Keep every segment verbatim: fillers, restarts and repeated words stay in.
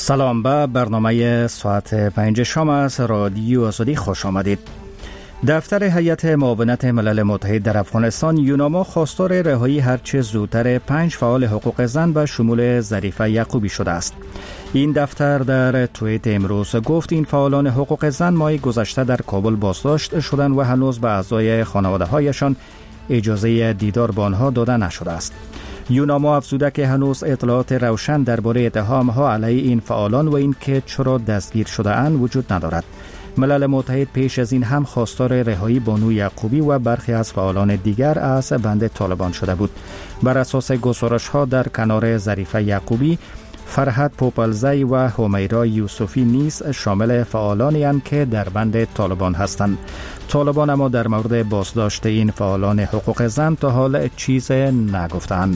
سلام، به برنامه ساعت پنج شام از رادیو آزادی خوش آمدید. دفتر هیئت معاونت ملل متحد در افغانستان یوناما خواستار رهایی هرچه زودتر پنج فعال حقوق زن به شمول ظریفه یعقوبی شده است. این دفتر در توییت امروز گفت این فعالان حقوق زن ماه گذشته در کابل بازداشت شدند و هنوز به اعضای خانواده هایشان اجازه دیدار با آنها داده نشده است. یوناما افزوده که هنوز اطلاعات روشن درباره اتهام‌ها علیه این فعالان و اینکه چرا دستگیر شده اند وجود ندارد. ملل متحد پیش از این هم خواستار رهایی بانو یعقوبی و برخی از فعالان دیگر از بند طالبان شده بود. بر اساس گزارش‌ها در کنار ظریفه یعقوبی، فرحت پوپلزی و همیرا یوسفی نیز شامل فعالانی اند که در بند طالبان هستند. طالبان اما در مورد بازداشت این فعالان حقوق زن تا حال چیز نگفتند.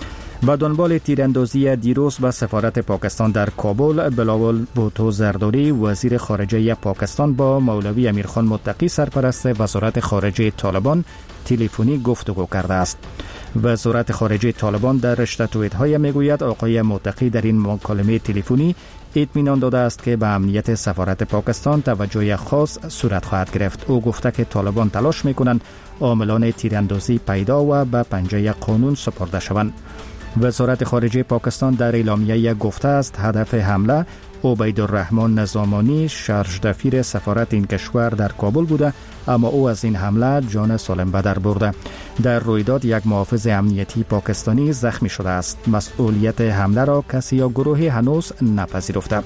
به دنبال تیراندازی دیروز به سفارت پاکستان در کابل، بلاول بوتو زرداری وزیر خارجه پاکستان با مولوی امیرخان متقی سرپرست وزارت خارجه طالبان تلفنی گفتگو کرده است. وزارت خارجه طالبان در رشته توییت‌های میگوید آقای متقی در این مکالمه تلفنی اطمینان داده است که به امنیت سفارت پاکستان توجه خاص صورت خواهد گرفت. او گفته که طالبان تلاش میکنند عاملان تیراندازی پیدا و به پنجه قانون سپرده شوند. وزارت خارجه پاکستان در اعلامیه گفته است هدف حمله عبیدالرحمن نظامانی شارژ دفیر سفارت این کشور در کابل بوده، اما او از این حمله جان سالم به در برده. در رویداد یک محافظ امنیتی پاکستانی زخمی شده است. مسئولیت حمله را کسی یا گروهی هنوز نپذیرفته.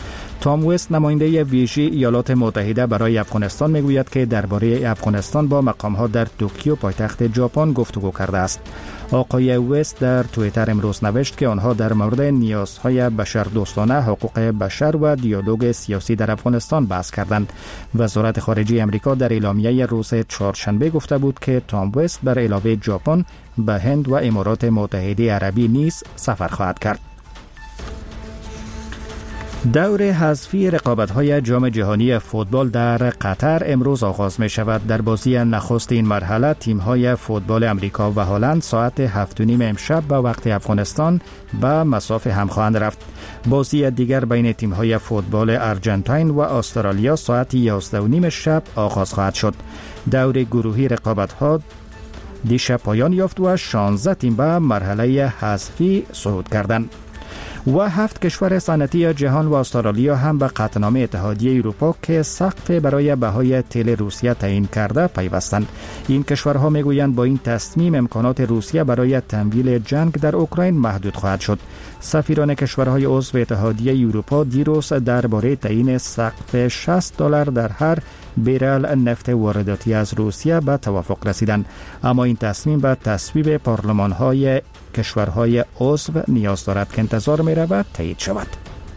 تام وست نماینده ویژه ایالات متحده برای افغانستان میگوید که درباره افغانستان با مقام‌ها در توکیو پایتخت ژاپن گفتگو کرده است. آقای وست در توییتر امروز نوشت که آنها در مورد نیازهای بشردوستانه، حقوق بشر و دیالوگ سیاسی در افغانستان بحث کردند. وزارت خارجه آمریکا در اعلامیه روز چهارشنبه گفته بود که تام وست بر علاوه ژاپن به هند و امارات متحده عربی نیز سفر خواهد کرد. دور حذفی رقابت‌های جام جهانی فوتبال در قطر امروز آغاز می شود. در بازی نخست این مرحله تیم‌های فوتبال امریکا و هلند ساعت هفت و نیم امشب به وقت افغانستان به مصاف هم خواهند رفت. بازی دیگر بین تیم‌های فوتبال ارژانتین و استرالیا ساعت یازده و نیم شب آغاز خواهد شد. دور گروهی رقابت‌ها دیشب پایان یافت و شانزده تیم به مرحله حذفی صعود کردند. و هفت کشور صنعتی جهان و استرالیا هم به قطعنامه اتحادیه اروپا که سقف برای بهای تیل روسیه تعیین کرده پیوستند. این کشورها میگویند با این تصمیم امکانات روسیه برای تمویل جنگ در اوکراین محدود خواهد شد. سفیران کشورهای عضو اتحادیه اروپا دیروز درباره تعیین سقف شصت دلار در هر بیرل نفت وارداتی از روسیه به توافق رسیدند، اما این تصمیم به تصویب پارلمان‌های کشورهای عضو نیاز دارد که انتظار می‌رود تایید شود.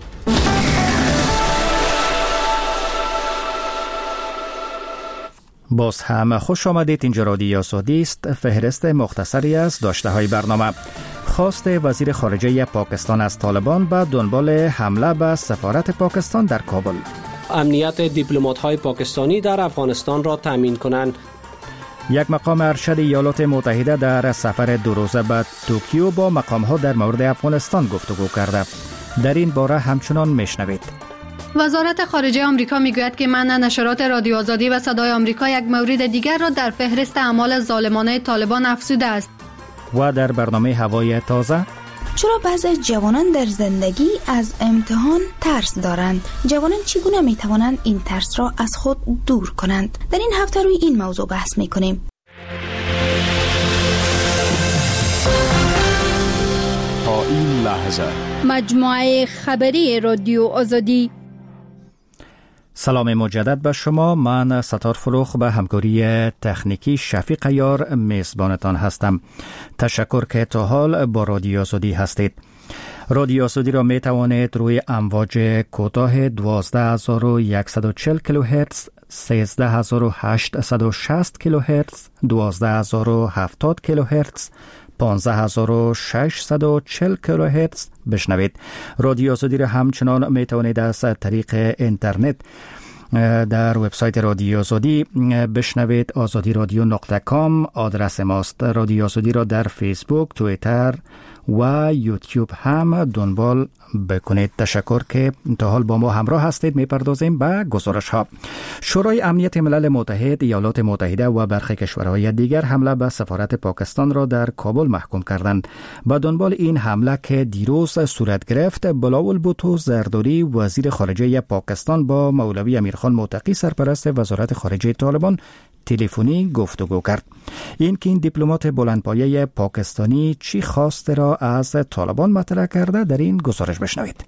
باز هم خوش آمدید. اینجا رادیو آزادی است. فهرست مختصری از داشته‌های برنامه. خواست وزیر خارجه پاکستان از طالبان به دنبال حمله به سفارت پاکستان در کابل. امنیت دیپلمات‌های پاکستانی در افغانستان را تامین کنند. یک مقام ارشد ایالات متحده در سفر دو روزه به توکیو با مقام‌ها در مورد افغانستان گفتگو کرده. در این باره همچنان میشنوید. وزارت خارجه آمریکا میگوید که منع نشرات رادیو آزادی و صدای آمریکا یک مورد دیگر را در فهرست اعمال ظالمانه طالبان افزوده است. و در برنامه هوای تازه، چرا بعضی جوانان در زندگی از امتحان ترس دارند؟ جوانان چگونه می توانند این ترس را از خود دور کنند؟ در این هفته روی این موضوع بحث می کنیم. تا این لحظه مجموعه خبری رادیو آزادی. سلام مجدد به شما. من ستار فروخ به همکاری تکنیکی شفیق یار میزبانتان هستم. تشکر که تا حال با رادیو آزادی هستید. رادیو آزادی را می توانید روی امواج کوتاه دوازده هزار و صد و چهل کیلوهرتز، سیزده هزار و هشتصد و شصت کیلوهرتز، دوازده هزار و هفتاد کیلوهرتز، پانزده هزار و ششصد و چهل کیلوهرتز بشنوید. رادیو آزادی را همچنان می توانید از طریق اینترنت در وبسایت رادیو آزادی بشنوید. آزادی رادیو نقطه کام آدرس ماست. رادیو آزادی را در فیسبوک، توییتر و یوتیوب هم دنبال بکنید. تشکر که تا حال با ما همراه هستید. میپردازیم به گزارش ها. شورای امنیت ملل متحد، ایالات متحده و برخی کشورهای دیگر حمله به سفارت پاکستان را در کابل محکوم کردند. به دنبال این حمله که دیروز صورت گرفت، بلاول بوتو زرداری وزیر خارجه پاکستان با مولوی امیرخان متقی سرپرست وزارت خارجه طالبان تلفنی گفتگو کرد. این که این دیپلمات بلندپایه پاکستانی چی خواسته را از طالبان مطرح کرده، در این گزارش بشنوید.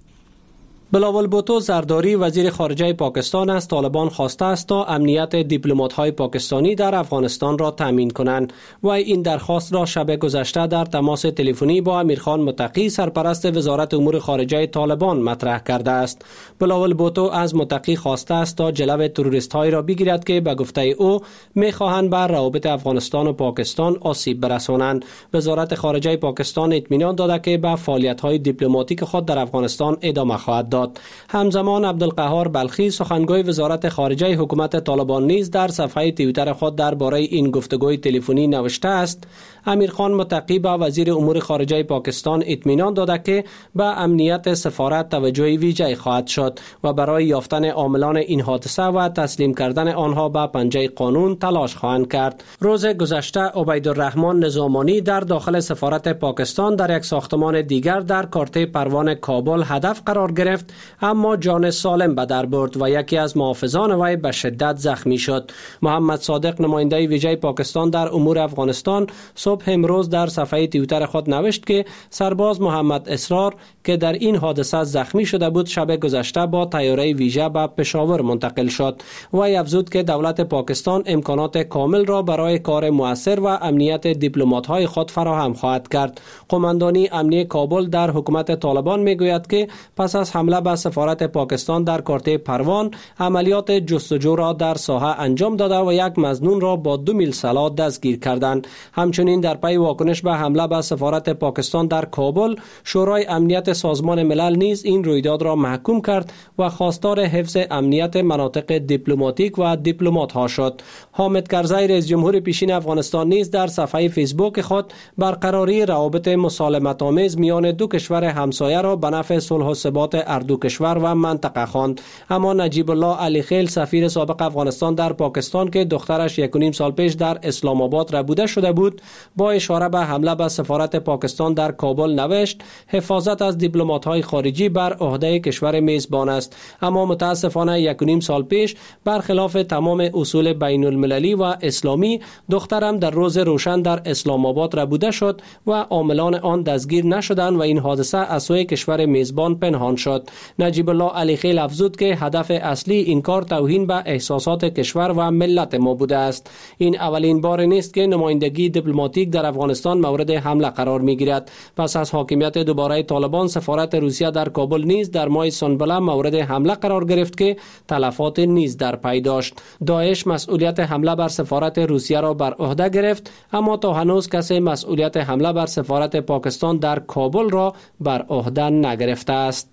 بلاول بوتو زرداری وزیر خارجه پاکستان از طالبان خواسته است تا امنیت دیپلمات‌های پاکستانی در افغانستان را تامین کنند و این درخواست را شب گذشته در تماس تلفنی با امیرخان متقی سرپرست وزارت امور خارجه طالبان مطرح کرده است. بلاول بوتو از متقی خواسته است تا جلو تروریست‌هایی را بگیرد که به گفته او می‌خواهند بر روابط افغانستان و پاکستان آسیب برسانند. وزارت خارجه پاکستان اطمینان داده که به فعالیت‌های دیپلماتیک خود در افغانستان ادامه خواهد داد. همزمان عبدالقهار بلخی سخنگوی وزارت خارجه حکومت طالبان نیز در صفحه توییتر خود درباره این گفتگوی تلفنی نوشته است: امیرخان متقی به وزیر امور خارجه پاکستان اطمینان داده که به امنیت سفارت توجه ویژه‌ای خواهد شد و برای یافتن عاملان این حادثه و تسلیم کردن آنها به پنجه قانون تلاش خواهند کرد. روز گذشته عبیدالرحمن نظامانی در داخل سفارت پاکستان در یک ساختمان دیگر در کارته پروان کابل هدف قرار گرفت، اما جان سالم به در برد و یکی از محافظان وی به شدت زخمی شد. محمد صادق نماینده ویژه پاکستان در امور افغانستان صبح امروز در صفحه توییتر خود نوشت که سرباز محمد اسرار که در این حادثه زخمی شده بود شب گذشته با طیاره ویژه به پشاور منتقل شد. وی افزود که دولت پاکستان امکانات کامل را برای کار مؤثر و امنیت دیپلمات‌های خود فراهم خواهد کرد. قماندانی امنیه کابل در حکومت طالبان میگوید که پس از حمله به سفارت پاکستان در کارته پروان عملیات جستجو را در ساحه انجام داده و یک مظنون را با دو میل سلاح دستگیر کردند. همچنین در پی واکنش به حمله به سفارت پاکستان در کابل، شورای امنیت سازمان ملل نیز این رویداد را محکوم کرد و خواستار حفظ امنیت مناطق دیپلماتیک و دیپلمات ها شد. حامد کرزی رئیس جمهور پیشین افغانستان نیز در صفحه فیسبوک خود برقراری روابط مسالمت آمیز میان دو کشور همسایه را به نفع صلح و ثبات اردو کشور و منطقه خواند. اما نجیب الله علی خیل سفیر سابق افغانستان در پاکستان که دخترش یک و نیم سال پیش در اسلام آباد ربوده شده بود، با اشاره به حمله به سفارت پاکستان در کابل نوشت: حفاظت از دیپلمات‌های خارجی بر عهده کشور میزبان است، اما متاسفانه یک و نیم سال پیش برخلاف تمام اصول بین المللی و اسلامی دخترم در روز روشن در اسلام آباد ربوده شد و عاملان آن دستگیر نشدند و این حادثه از سوی کشور میزبان پنهان شد. نجیب الله علی خیل افزود که هدف اصلی این کار توهین به احساسات کشور و ملت ما بوده است. این اولین بار نیست که نمایندگی دیپلماتیک در افغانستان مورد حمله قرار میگیرد. پس از حاکمیت دوباره طالبان، سفارت روسیه در کابل نیز در ماه سنبله مورد حمله قرار گرفت که تلفات نیز در پی داشت. داعش مسئولیت حمله بر سفارت روسیه را بر عهده گرفت، اما تا هنوز کسی مسئولیت حمله بر سفارت پاکستان در کابل را بر عهده نگرفته است.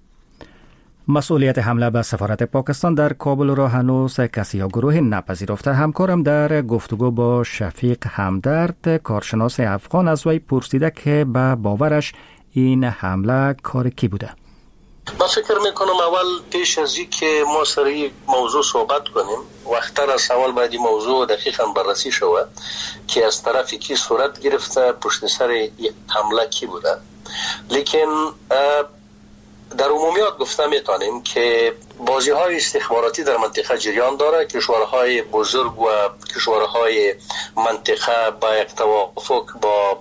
مسئولیت حمله به سفارت پاکستان در کابل را هنوز کسی یا گروهی نپذیرفته. همکارم در گفتگو با شفیق همدرد، کارشناس افغان، از وی پرسیده که به باورش این حمله کار کی بوده. من فکر میکنم اول پیش از این که ما سر این موضوع صحبت کنیم، وقتر از اول باید این موضوع دقیقا بررسی شود که از طرفی کی صورت گرفته، پشت سر حمله کی بوده. لیکن در عمومیات گفته میتونیم که بازی های استخباراتی در منطقه جریان داره. کشورهای بزرگ و کشورهای منطقه با یک توافق با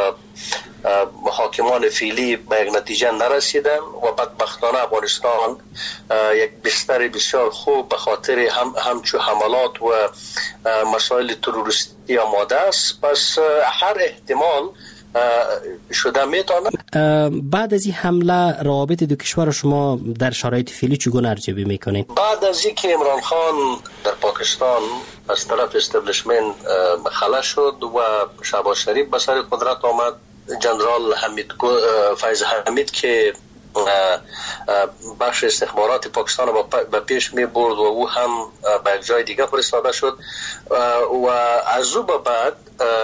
حاکمان فعلی به یک نتیجه نرسیدن و بدبختانه افغانستان یک بستر بسیار خوب به خاطر هم همچو حملات و مسائل تروریستی آماده است. پس هر احتمال شده میتونه. بعد از این حمله روابط دو کشور شما در شرایط فعلی چگونه ارزیابی میکنید؟ بعد از اینکه عمران خان در پاکستان از طرف استبلیشمنت خلاص شد و شهباز شریف به سر قدرت آمد، جنرال حمید فیض حمید که بخش استخبارات پاکستان رو به پیش می برد و او هم به یک جای دیگه فرستاده شد و از او به بعد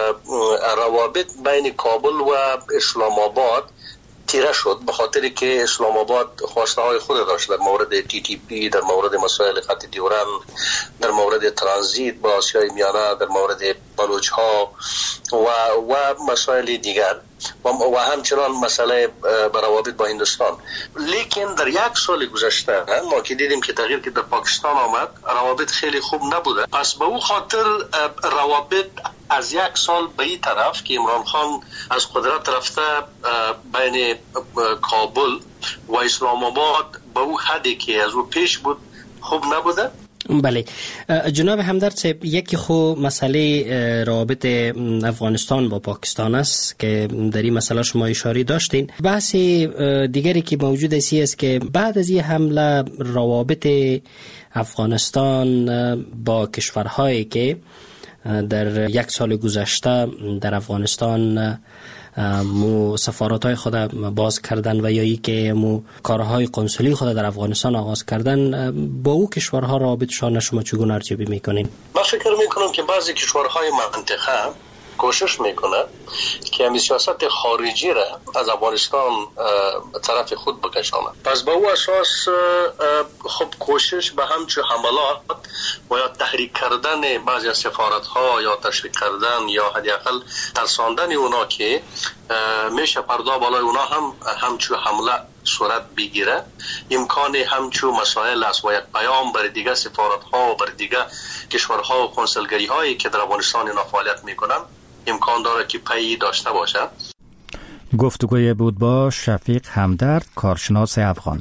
روابط بین کابل و اسلام آباد تیره شد، به خاطری که اسلام آباد خواسته های خود داشت در مورد تی تی پی، در مورد مسائل خط دیورند، در مورد ترانزیت با آسیای میانه، در مورد بلوچ ها و و مسائل دیگر و, و همچنان مسئله روابط با هندوستان. لیکن در یک سال گذشته ما که دیدیم که تغییر که در پاکستان آمد، روابط خیلی خوب نبوده. پس به او خاطر روابط از یک سال به این طرف که عمران خان از قدرت رفته بین کابل و اسلام آباد به او حدی که از او پیش بود خوب نبوده. بله جناب همدرد صاحب، یکی خو مسئله روابط افغانستان با پاکستان است که در این مسئله شما اشاره داشتین. بحث دیگری که موجود است که بعد از این حمله روابط افغانستان با کشورهایی که در یک سال گذشته در افغانستان مو سفارت‌های خود باز کردن و یا ای که مو کارهای قنصلی خود در افغانستان آغاز کردن، با او کشورها رابطشان شما چگونه ارزیابی میکنین؟ من فکر میکنم که بعضی کشورهای منطقه کوشش میکنه که همین سیاست خارجی را از افغانستان طرف خود بکشانه. پس به او اساس خب کوشش به همچون حملات و یا تحریک کردن بعضی از سفارت‌ها یا تشویق کردن یا حداقل ترساندن اونا که میشه پردا بالای اونا هم همچون حمله صورت بگیره، امکان همچون مسائل است و یک پیام بر دیگه سفارت‌ها و بر دیگه کشورها و کنسولگری‌هایی که در افغانستان اینا فعالیت میکنن امکان داره که پی داشته باشه. گفتگوی بود با شفیق همدرد، کارشناس افغان.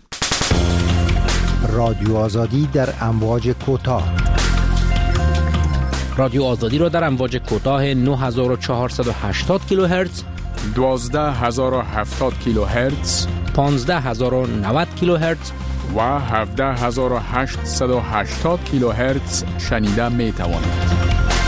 رادیو آزادی در امواج کوتاه. رادیو آزادی را در امواج کوتاه نه هزار و چهارصد و هشتاد کیلوهرتز، دوازده هزار و هفتاد کیلوهرتز، پانزده هزار و نود کیلوهرتز و هفده هزار و هشتصد و هشتاد کیلوهرتز شنیده می توانید.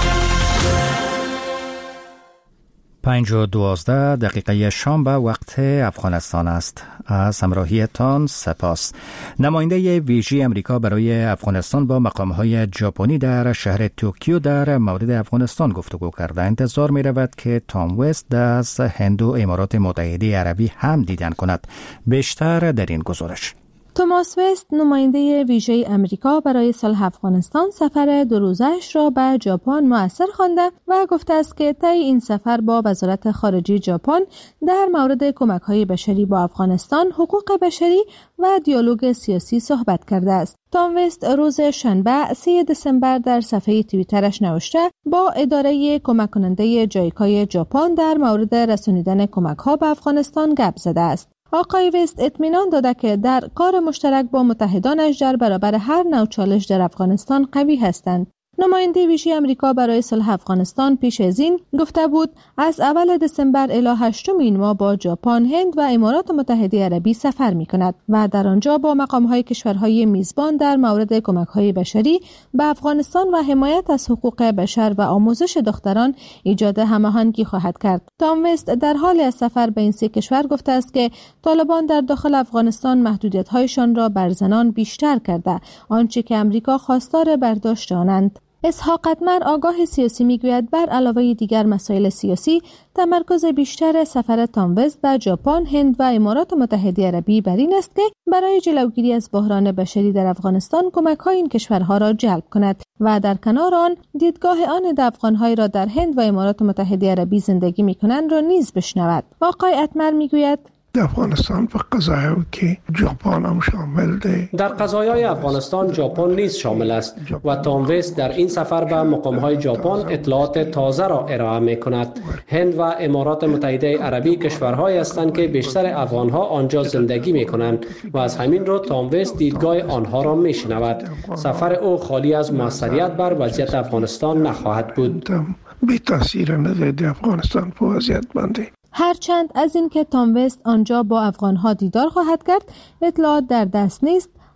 پنج و دوازده دقیقه شام به وقت افغانستان است. از همراهیتان سپاس. نماینده ویژه امریکا برای افغانستان با مقام‌های ژاپنی در شهر توکیو در مورد افغانستان گفتگو کرده. انتظار می رود که تام وست از هند و امارات متحده عربی هم دیدن کند. بیشتر در این گزارش. توماس وست، نماینده ویژه امریکا برای صلح افغانستان، سفر دو روزه‌اش را به ژاپن مؤثر خوانده و گفته است که طی این سفر با وزارت خارجه ژاپن در مورد کمک‌های بشری با افغانستان، حقوق بشری و دیالوگ سیاسی صحبت کرده است. تام وست روز شنبه سوم دسامبر در صفحه توییترش نوشته با اداره کمک کننده جایکای ژاپن در مورد رسانیدن کمک‌ها به افغانستان گپ زده است. آقای وست اطمینان داده که در کار مشترک با متحدانش در برابر هر نوع چالش در افغانستان قوی هستند. نماینده ویژه امریکا برای صلح افغانستان پیش از این گفته بود از اول دسامبر الی هشتم این ماه با ژاپن، هند و امارات متحده عربی سفر می کند و در آنجا با مقام‌های کشورهای میزبان در مورد کمک‌های بشری به افغانستان و حمایت از حقوق بشر و آموزش دختران ایجاد هماهنگی خواهد کرد. تام وست در حال از سفر به این سه کشور گفته است که طالبان در داخل افغانستان محدودیت‌هایشان را بر زنان بیشتر کرده، آنچه که امریکا خواستار برداشت آنند. اسحاق اتمر، آگاه سیاسی، میگوید بر علاوه دیگر مسائل سیاسی، تمرکز بیشتر سفر تام وست به ژاپن، هند و امارات متحده عربی بر این است که برای جلوگیری از بحران بشری در افغانستان کمک‌های این کشورها را جلب کند و در کنار آن دیدگاه آن افغان‌هایی را در هند و امارات متحده عربی زندگی می‌کنند را نیز بشنود. آقای اتمر میگوید در افغانستان و قضایایی که ژاپن هم شامل ده. در قضایای افغانستان ژاپن نیز شامل است و تام وست در این سفر به مقام‌های ژاپن اطلاعات تازه را ارائه می‌کند. هند و امارات متحده عربی کشورهایی هستند که بیشتر افغان‌ها آنجا زندگی می‌کنند و از همین رو تام وست دیدگاه آنها را می‌شنود. سفر او خالی از موثریت بر وضعیت افغانستان نخواهد بود. بی تاثیر نزد افغانستان په وضعیت باندې. هرچند از این که تام وست آنجا با افغانها دیدار خواهد کرد اطلاعات در دست نیست،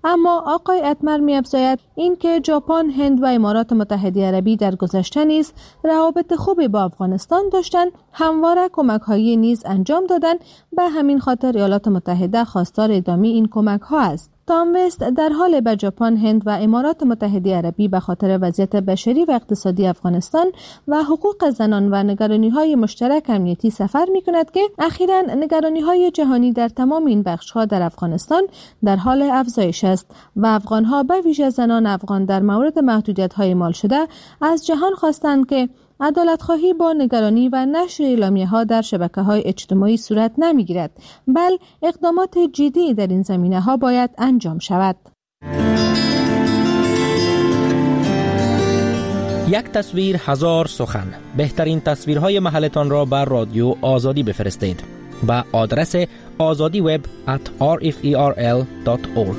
اما آقای اتمر می‌افزاید اینکه ژاپن، هند و امارات متحده عربی در گذشته نیز روابط خوبی با افغانستان داشتند، همواره کمک‌هایی نیز انجام دادند. به همین خاطر ایالات متحده خواستار ادامه این کمک‌ها است. تام وست در حال به ژاپن، هند و امارات متحده عربی به خاطر وضعیت بشری و اقتصادی افغانستان و حقوق زنان و نگرانی‌های مشترک امنیتی سفر می‌کند که اخیراً نگرانی‌های جهانی در تمام این بخش‌ها در افغانستان در حال افزایش است و افغان‌ها به ویژه زنان افغان در مورد محدودیت‌های اعمال شده از جهان خواستند که عدالت‌خواهی با نگرانی و نشر اعلامیه‌ها در شبکه‌های اجتماعی صورت نمی‌گیرد، بل اقدامات جدی در این زمینه‌ها باید انجام شود. یک تصویر هزار سخن. بهترین تصویرهای محلتان را بر رادیو آزادی بفرستید با آدرس آزادی وب ات آر اف ای آر ال دات اورگ.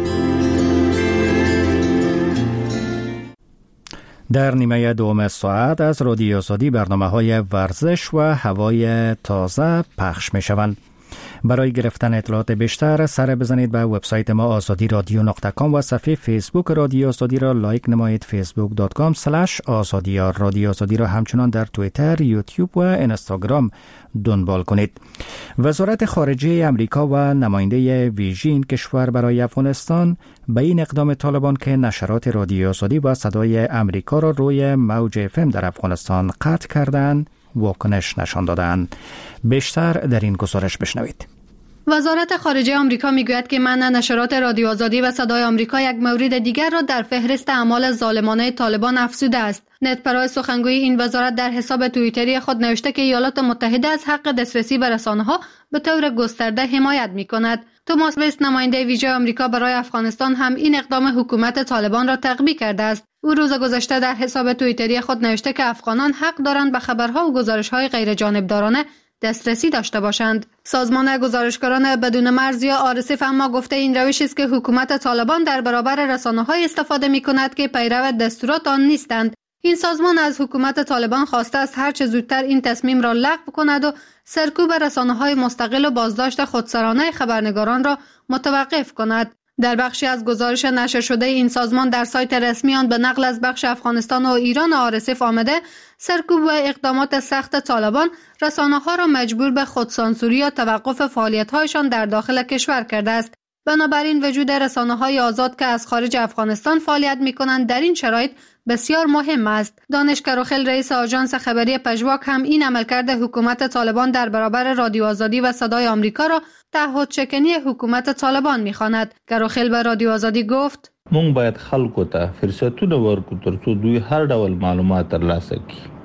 در نیمه دوم ساعت از رادیو آزادی برنامه‌های ورزش و هوای تازه پخش می‌شوند. برای گرفتن اطلاعات بیشتر سر بزنید به وبسایت ما آزادی رادیو نقطه کام و صفحه فیسبوک رادیو آزادی را لایک نمایید. فیسبوک دات کام اسلش آزادی. رادیو آزادی را همچنان در توییتر، یوتیوب و اینستاگرام دنبال کنید. وزارت خارجه امریکا و نماینده ویژه این کشور برای افغانستان به این اقدام طالبان که نشرات رادیو آزادی و صدای امریکا را روی موج اف ام در افغانستان قطع کردند واکنش نشان دادند. بیشتر در این گزارش بشنوید. وزارت خارجه آمریکا میگوید که منع نشرات رادیو آزادی و صدای آمریکا یک مورد دیگر را در فهرست اعمال ظالمانه طالبان افزوده است. نت پرای سخنگوی این وزارت در حساب توییتری خود نوشته که ایالات متحده از حق دسترسی به رسانه‌ها به طور گسترده حمایت می‌کند. توماس وست، نماینده ویژه آمریکا برای افغانستان، هم این اقدام حکومت طالبان را تقویه کرده است. او روز گذشته در حساب توییتری خود نوشته که افغانان حق دارند به خبرها و گزارش‌های غیر جانبدارانه دسترسی داشته باشند. سازمان گزارشگران بدون مرز یا آر اس اف اما گفته این روش است که حکومت طالبان در برابر رسانه‌های استفاده می‌کند که پیرو دستورات آن نیستند. این سازمان از حکومت طالبان خواسته است هر چه زودتر این تصمیم را لغو کند و سرکوب رسانه‌های مستقل و بازداشت خودسرانه خبرنگاران را متوقف کند. در بخشی از گزارش نشر شده این سازمان در سایت رسمی آن به نقل از بخش افغانستان و ایران آر اس اف آمده سرکوب و اقدامات سخت طالبان رسانه‌ها را مجبور به خودسانسوری یا توقف فعالیت‌هایشان در داخل کشور کرده است. بنابراین وجود رسانه‌های آزاد که از خارج افغانستان فعالیت می‌کنند در این شرایط بسیار مهم است. دانش کروخل، رئیس آژانس خبری پژواک، هم این عملکرد حکومت طالبان در برابر رادیو آزادی و صدای آمریکا را تعهدشکنی حکومت طالبان می‌خواند. کروخل به رادیو آزادی گفت: مونږ باید خلکو ته فرصتونه ورکړو ترڅو دوی هر ډول معلومات ترلاسه کړي.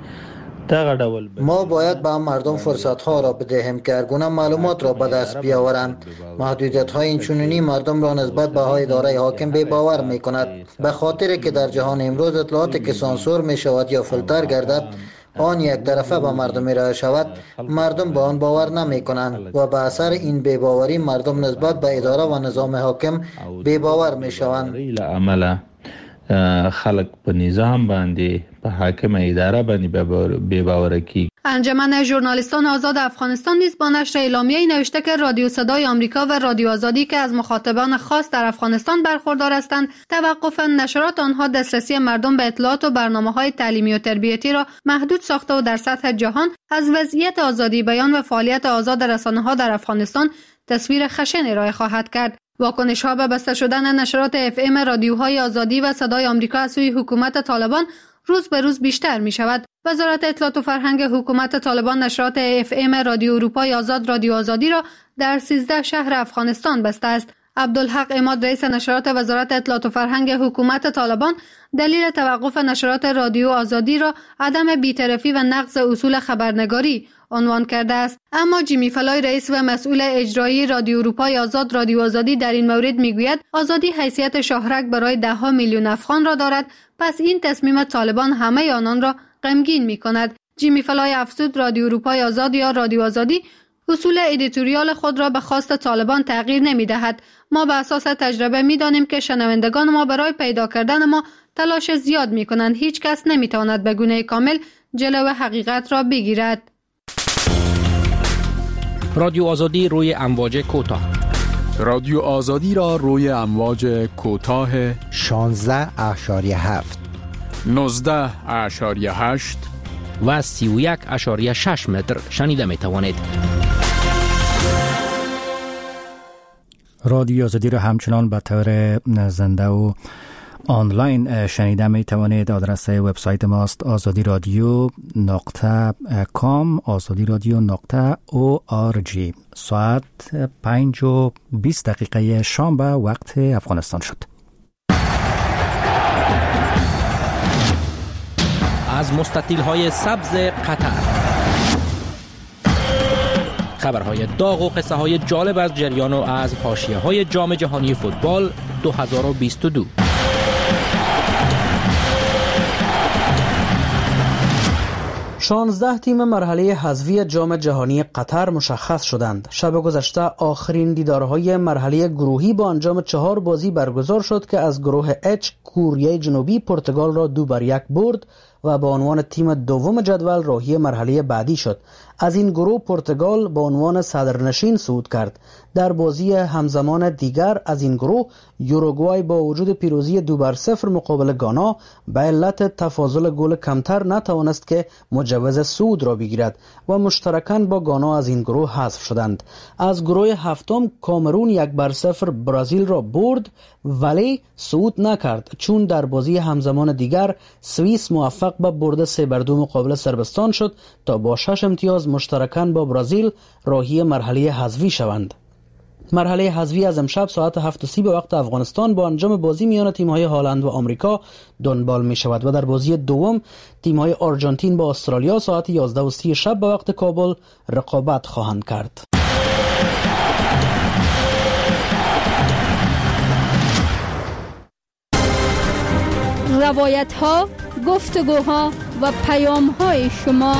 ما باید به مردم فرصت ها را بدهیم که هرگونه معلومات را به دست بیاورند. محدودیت های اینچنینی مردم را نسبت به های اداره حاکم بی باور می کند، به خاطر که در جهان امروز اطلاعاتی که سانسور می شود یا فیلتر گردد آن یک طرفه به مردم ارائه شود، مردم به آن باور نمی کنند و به اثر این بی باوری مردم نسبت به اداره و نظام حاکم بی باور می شوند. خلق په نظام باندې په حاکم اداره باندې بے باور کی. انجمن ژورنالیستان آزاد افغانستان نیز با نشر اعلامیه‌ای نوشته که رادیو صدای آمریکا و رادیو آزادی که از مخاطبان خاص در افغانستان برخوردار هستند، توقف نشرات آنها دسترسی مردم به اطلاعات و برنامه‌های تعلیمی و تربیتی را محدود ساخته و در سطح جهان از وضعیت آزادی بیان و فعالیت آزاد رسانه‌ها در افغانستان تصویر خشن ارائه خواهد کرد. واکنش‌ها به بسته شدن نشرات اف ام رادیوهای آزادی و صدای آمریکا از سوی حکومت طالبان روز به روز بیشتر می شود. وزارت اطلاعات و فرهنگ حکومت طالبان نشرات اف ام رادیو اروپای آزاد رادیو آزادی را در سیزده شهر افغانستان بسته است. عبدالحق عماد، رئیس نشرات وزارت اطلاعات و فرهنگ حکومت طالبان، دلیل توقف نشرات رادیو آزادی را عدم بی‌طرفی و نقض اصول خبرنگاری عنوان کرده است. اما جیمی فلای، رئیس و مسئول اجرایی رادیو اروپای آزاد رادیو آزادی، در این مورد میگوید آزادی حیثیت شاهرگ برای ده ها میلیون افغان را دارد، پس این تصمیم طالبان همه آنان را غمگین می‌کند. جیمی فلای افزود رادیو اروپای آزاد یا رادیو آزادی اصول ادیتوریال خود را به خواست طالبان تغییر نمی‌دهد. ما به اساس تجربه می‌دانیم که شنوندگان ما برای پیدا کردن ما تلاش زیاد می‌کنند. هیچ کس نمی‌تواند به گونه کامل جلو حقیقت را بگیرد. رادیو آزادی روی امواج کوتاه رادیو آزادی را روی امواج کوتاه شانزده اشاری هفت، نوزده اشاری هشت و سی و یک اشاری شش متر شنیده می توانید. رادیو آزادی را همچنان به طور زنده و آنلاین شنیده می توانید. آدرس وبسایت ماست آزادی رادیو نقطه کام، آزادی رادیو نقطه او آر جی. ساعت پنج و بیست دقیقه شام به وقت افغانستان شد. از مستطیل های سبز قطر، خبرهای داغ و قصه های جالب از جریان و از حاشیه های جام جهانی فوتبال دو هزار و بیست و دو. شانزده تیم مرحله حذفی جام جهانی قطر مشخص شدند. شب گذشته آخرین دیدارهای مرحله گروهی با انجام چهار بازی برگزار شد که از گروه اچ کره جنوبی پرتغال را دو بر یک برد و به عنوان تیم دوم جدول راهی مرحله بعدی شد. از این گروه پرتغال به عنوان صدرنشین صعود کرد. در بازی همزمان دیگر از این گروه یوروگوای با وجود پیروزی دو بر صفر مقابل گانا به علت تفاضل گل کمتر نتوانست که مجوز صعود را بگیرد و مشترکاً با گانا از این گروه حذف شدند. از گروه هفتم کامرون یک بر صفر برزیل را برد ولی صعود نکرد، چون در بازی همزمان دیگر سوئیس موفق به برد سه بر دو مقابل صربستان شد تا با شش امتیاز مشترکاً با برزیل راهی مرحله حذفی شوند. مرحله حذفی از امشب ساعت هفت و سی به وقت افغانستان با انجام بازی میان تیم‌های هلند و آمریکا دنبال می شود و در بازی دوم تیم‌های آرژانتین با استرالیا ساعت یازده و سی شب به وقت کابل رقابت خواهند کرد. روایت ها، گفتگوها و پیام های شما.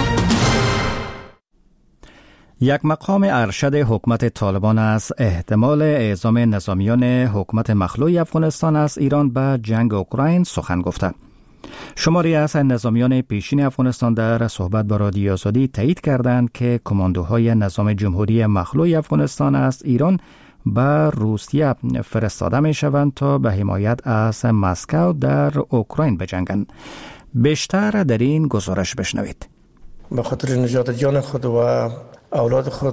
یک مقام ارشد حکومت طالبان از احتمال اعزام نظامیان حکومت مخلوع افغانستان از ایران به جنگ اوکراین سخن گفته. شماری از نظامیان پیشین افغانستان در صحبت با رادیو آزادی تایید کردند که کماندوهای نظام جمهوری مخلوع افغانستان از ایران به روسیه فرستاده می شوند تا به حمایت از مسکو در اوکراین بجنگند. بیشتر در این گزارش بشنوید. به خاطر نجات جان خود و اولاد خود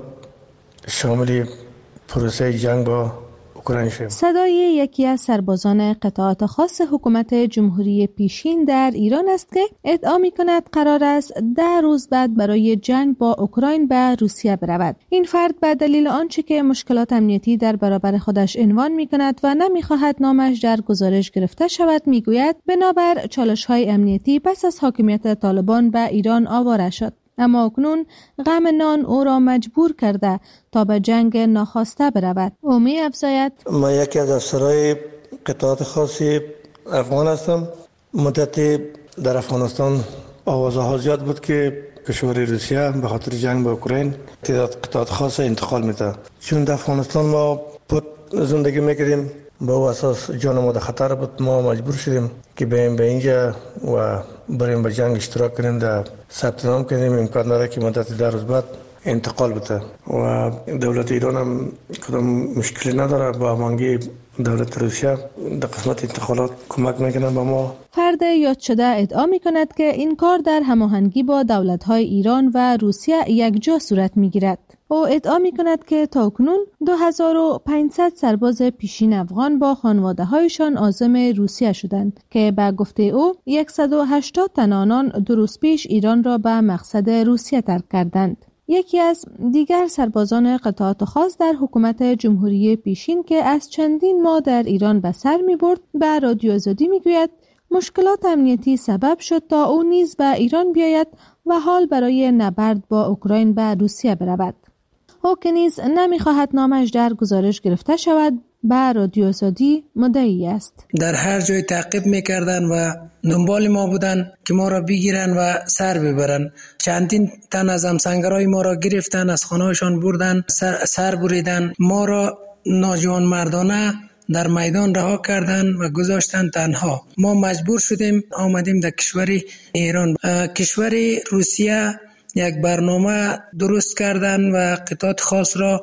شامل پروسه جنگ با اوکراین شد. صدای یکی از سربازان قطعات خاص حکومت جمهوری پیشین در ایران است که ادعا می‌کند قرار است ده روز بعد برای جنگ با اوکراین به روسیه برود. این فرد به دلیل آنچه که مشکلات امنیتی در برابر خودش عنوان می‌کند و نمی‌خواهد نامش در گزارش گرفته شود می‌گوید بنابر چالش‌های امنیتی پس از حاکمیت طالبان به ایران آواره شد. اما اکنون غم نان او را مجبور کرده تا به جنگ ناخواسته برود. او می افزاید: ما یکی از افسرهای قطعات خاصی افغان هستم. مدتی در افغانستان آوازه ها زیاد بود که کشور روسیه به خاطر جنگ با اوکراین تعداد قطعات خاص انتقال میده. چون در افغانستان ما بود زندگی میکردیم، با او اساس جان ما در خطر بود، ما مجبور شدیم که بریم به اینجا و بریم به جنگ اشتراک کنیم. در ثبت نام کردیم، امکان داره که مدت ده روز بعد انتقال بده و دولت ایران هم کدام مشکلی نداره با همانگی دولت روسیه در قسمت انتقالات کمک میکنن با ما. فرد یاد شده ادعا میکند که این کار در هماهنگی با دولت‌های ایران و روسیه یکجا صورت میگیرد. او ادعا میکند که تاکنون دو هزار و پانصد سرباز پیشین افغان با خانواده‌هایشان عازم روسیه شدند که به گفته او صد و هشتاد تن آنان دو روز پیش ایران را به مقصد روسیه ترک کردند. یکی از دیگر سربازان قطعات خاص در حکومت جمهوری پیشین که از چندین ماه در ایران به سر می‌برد به رادیو آزادی میگوید مشکلات امنیتی سبب شد تا او نیز به ایران بیاید و حال برای نبرد با اوکراین به روسیه برود. او که نیز نمی‌خواهد نامش در گزارش گرفته شود به رادیو آزادی مدعی است. در هر جای تعقیب می‌کردند و دنبال ما بودند که ما را بگیرن و سر ببرن. چندین تن از همسنگرای ما را گرفتن، از خانه‌شان بردن، سر, سر بریدن. ما را ناجوان مردانه در میدان رها کردن و گذاشتن تنها. ما مجبور شدیم آمدیم در کشور ایران. کشور روسیه یک برنامه درست کردن و قطعات خاص را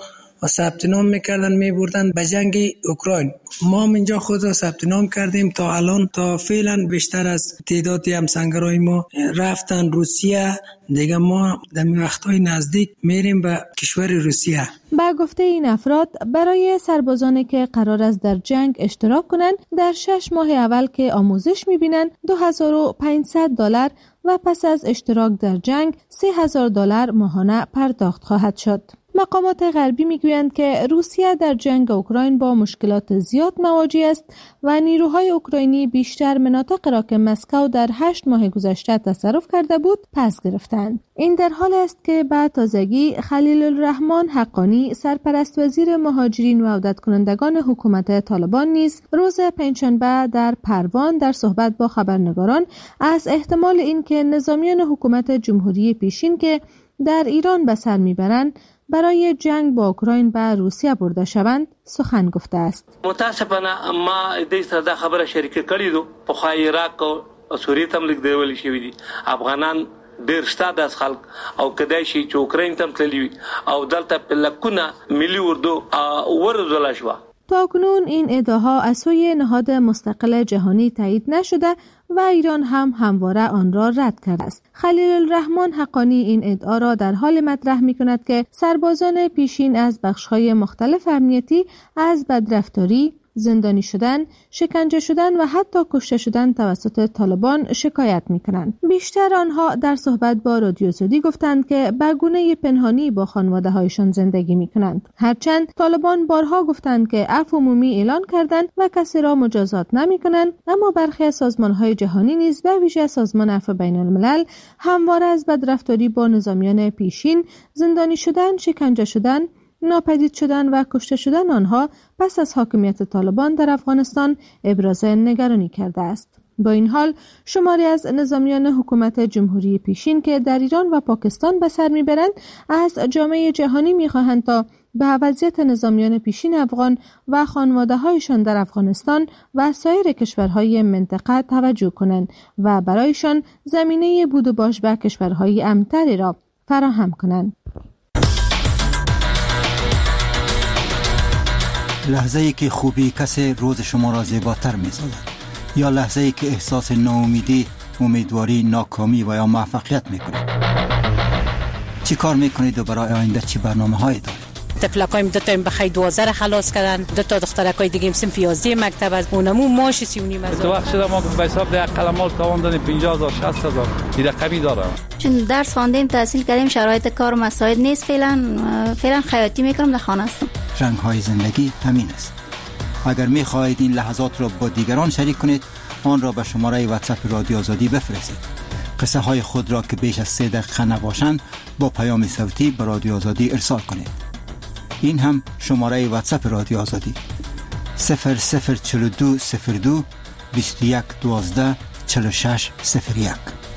و ثبت نام میکردن میبردن به جنگ اوکراین. ما هم اینجا خود را ثبت نام کردیم. تا الان تا فعلا بیشتر از تعدادی همسنگرای ما رفتن روسیه. دیگه ما در وقتهای نزدیک میریم به کشور روسیه. با گفته این افراد برای سربازانی که قرار است در جنگ اشتراک کنند در شش ماه اول که آموزش میبینند دو هزار و پانصد دلار و پس از اشتراک در جنگ سه هزار دلار ماهانه پرداخت خواهد شد. مقامات غربی میگویند که روسیه در جنگ اوکراین با مشکلات زیاد مواجه است و نیروهای اوکراینی بیشتر مناطق را که مسکو در هشت ماه گذشته تصرف کرده بود پس گرفتند. این در حال است که بعد تازگی خلیل الرحمن حقانی سرپرست وزیر مهاجرین و عودت کنندگان حکومت طالبان نیز روز پنجشنبه در پروان در صحبت با خبرنگاران از احتمال اینکه نظامیان حکومت جمهوری پیشین که در ایران به سر میبرند برای جنگ با اوکراین به روسیه برده شوند سخن گفته است. متاسفانه ما دې سره دا خبره شریکه کړې دو په خو عراق او سوریه تم لیک دیول شوی دي افغانان ډیر ستاد از خلک او کدای شي چې اوکراین تم تللی او دلته په لکونه ملي اردو ورزول شو. تاکنون این ادعاها از سوی نهاد مستقل جهانی تایید نشده و ایران هم همواره آن را رد کرده است. خلیل الرحمن حقانی این ادعا را در حال مطرح می کند که سربازان پیشین از بخش‌های مختلف امنیتی از بدرفتاری، زندانی شدن، شکنجه شدن و حتی کشته شدن توسط طالبان شکایت می‌کنند. بیشتر آنها در صحبت با رادیو آزادی گفتند که به گونه پنهانی با خانواده‌هایشان زندگی می‌کنند. هرچند طالبان بارها گفتند که عفو عمومی اعلان کردند و کسی را مجازات نمی‌کنند، اما برخی از سازمان‌های جهانی نیز به ویژه سازمان عفو بین‌الملل همواره از بدرفتاری با نظامیان پیشین، زندانی شدن، شکنجه شدن، ناپدید شدن و کشته شدن آنها پس از حاکمیت طالبان در افغانستان ابراز نگرانی کرده است. با این حال شماری از نظامیان حکومت جمهوری پیشین که در ایران و پاکستان به سر میبرند از جامعه جهانی میخواهند تا به وضعیت نظامیان پیشین افغان و خانواده‌هایشان در افغانستان و سایر کشورهای منطقه توجه کنند و برایشان زمینه بود و باش به کشورهای امن‌تری را فراهم کنند. لحظه ای که خوبی کسی روز شما را زیباتر می سازد یا لحظه ای که احساس ناامیدی، امیدواری، ناکامی و یا موفقیت می کنید. چی کار می کنید و برای آینده چی برنامه هایی دارید؟ تفلکایم دو تا بخی دوازده را خلاص کردن، دو تا دخترکای دیگه هم سنف یازده مکتب از اونمو ماش سی و نیم هزار. تو وقت شده ما به حساب ده قلمال تواندن پنجاه هزار شصت هزار این رقمی داره. چون درس خواندیم تحصیل کردیم شرایط کار مساعد نیست فعلا فعلا خیاطی میکنم در خانه هستم. رنگ های زندگی همین است. اگر می خواهید این لحظات را با دیگران شریک کنید آن را به شماره واتساپ رادیو آزادی بفرستید. قصه های خود را که بیش از سه دقیقه نباشند با پیام صوتی به رادیو آزادی ارسال کنید. این هم شماره واتساپ رادیو آزادی صفر صفر چهل و دو صفر دو بیست و یک دوازده چهل و شش صفر یک.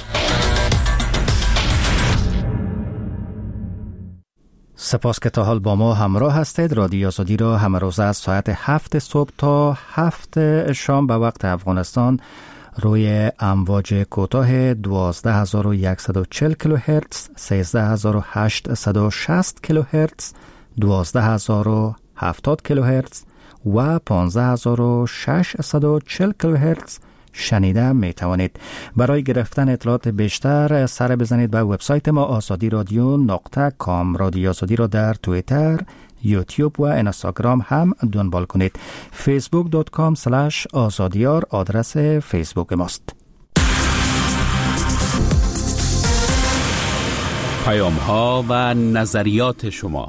سپاس که تا حال با ما همراه هستید. رادیو آزادی را همه روز از ساعت هفت صبح تا هفت شام به وقت افغانستان روی امواج کوتاه دوازده هزار و صد و چهل کیلوهرتز، سیزده هزار و هشتصد و شصت کیلوهرتز، دوازده هزار و هفتاد کیلوهرتز و پانزده هزار و ششصد و چهل کیلوهرتز شنیده می توانید. برای گرفتن اطلاعات بیشتر سر بزنید به وبسایت ما آزادی رادیو نقطه کام. رادیو آزادی را در توییتر، یوتیوب و اینستاگرام هم دنبال کنید. فیسبوک دات کام سلش آزادیار آدرس فیسبوک ماست. پیام ها و نظریات شما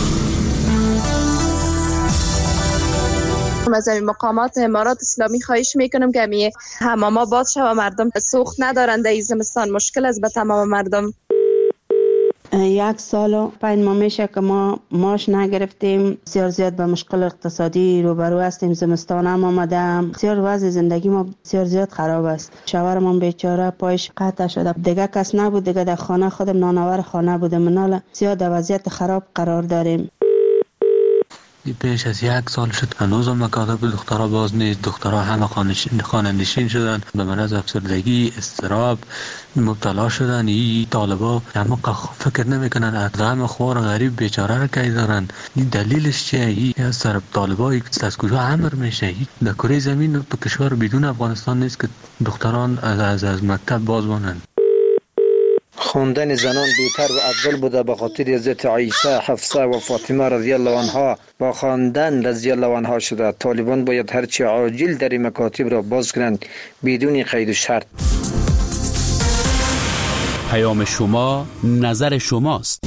از این مقامات امارات اسلامی خواهش میکنم که می حماما باز شود و مردم سوخت ندارند در زمستان مشکل است به تمام مردم. یک سال و پنج ماه میشه که ما ماش نگرفتیم. بسیار زیاد به مشکل اقتصادی روبرو هستیم. زمستان هم آمده. بسیار وضع زندگی ما بسیار زیاد خراب است. شوهرم بیچاره پایش قطع شده. دیگه کس نبود. دیگه در خانه خودم نانآور خانه بودم. منال زیاد وضعیت خراب قرار داریم. پیش از یک سال شد هنوز هم مکاتب دخترها باز نیست. دخترها همه خانه نشین شدن، به مرض افسردگی، اضطراب مبتلا شدن. این طالبا همه فکر نمیکنن ادغام خوار غریب بیچاره را کی دارن. این دلیلش چیه؟ این از طرف طالبا از کجا امر میشه؟ در کره زمین تو کشور بدون افغانستان نیست که دختران از از, از مکتب باز مانند. خواندن زنان بی‌تر و افضل بوده به خاطر حضرت عایشه، حفصه و فاطمه رضی الله عنها با خواندن رضی الله عنها شده. طالبان باید هرچی عاجل در این مکاتب را باز کنند بدون قید و شرط. پیام شما، نظر شماست.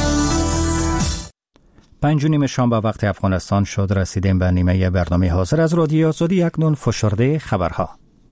پنج و نیم شام به وقت افغانستان شد. رسیدیم به نیمه برنامه حاضر از رادیو آزادی. اکنون فشرده خبرها.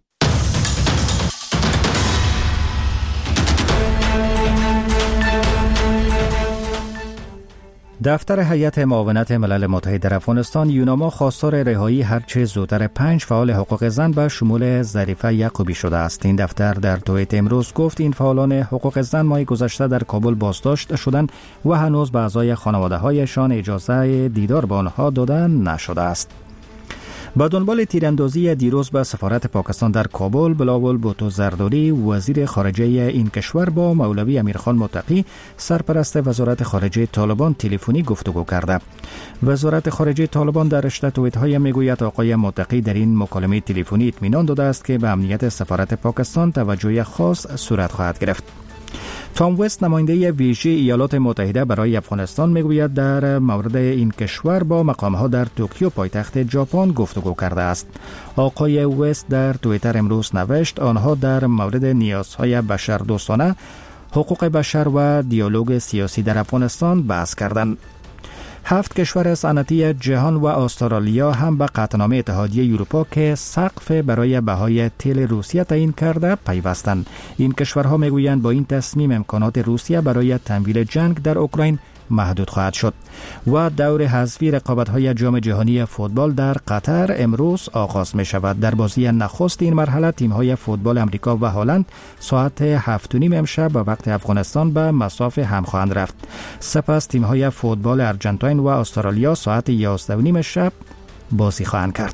دفتر هیئت معاونت ملل متحد در افغانستان یوناما خواستار رهایی هرچه زودتر پنج فعال حقوق زن به شمول ظریفه یعقوبی شده است. این دفتر در توییت امروز گفت این فعالان حقوق زن ماه گذشته در کابل بازداشت شدند و هنوز به اعضای خانواده هایشان اجازه دیدار با آنها داده نشده است. با دنبال تیراندازی دیروز به سفارت پاکستان در کابل، بلاول بوتو زرداری وزیر خارجه این کشور با مولوی امیرخان متقی سرپرست وزارت خارجه طالبان تلفنی گفتگو کرده. وزارت خارجه طالبان در رشته توییت‌های میگوید آقای متقی در این مکالمه تلفنی اطمینان داده است که به امنیت سفارت پاکستان توجه خاص صورت خواهد گرفت. تام وست نماینده ویژه ایالات متحده برای افغانستان میگوید در مورد این کشور با مقام‌ها در توکیو پایتخت ژاپن گفتگو کرده است. آقای وست در توییتر امروز نوشت آنها در مورد نیازهای بشردوستانه، حقوق بشر و دیالوگ سیاسی در افغانستان بحث کردند. هفت کشور صنعتی جهان و استرالیا هم به قطعنامه اتحادیه اروپا که سقف برای بهای تیل روسیه تعیین کرده پیوستند. این کشورها میگویند با این تصمیم امکانات روسیه برای تمویل جنگ در اوکراین محدود خواهد شد. و دور حذفی رقابت‌های جام جهانی فوتبال در قطر امروز آغاز می شود. در بازی نخست این مرحله تیم‌های فوتبال امریکا و هلند ساعت هفت و نیم امشب به وقت افغانستان به مصاف هم خواهند رفت. سپس تیم‌های فوتبال ارجنتاین و استرالیا ساعت یازده و نیم شب بازی خواهند کرد.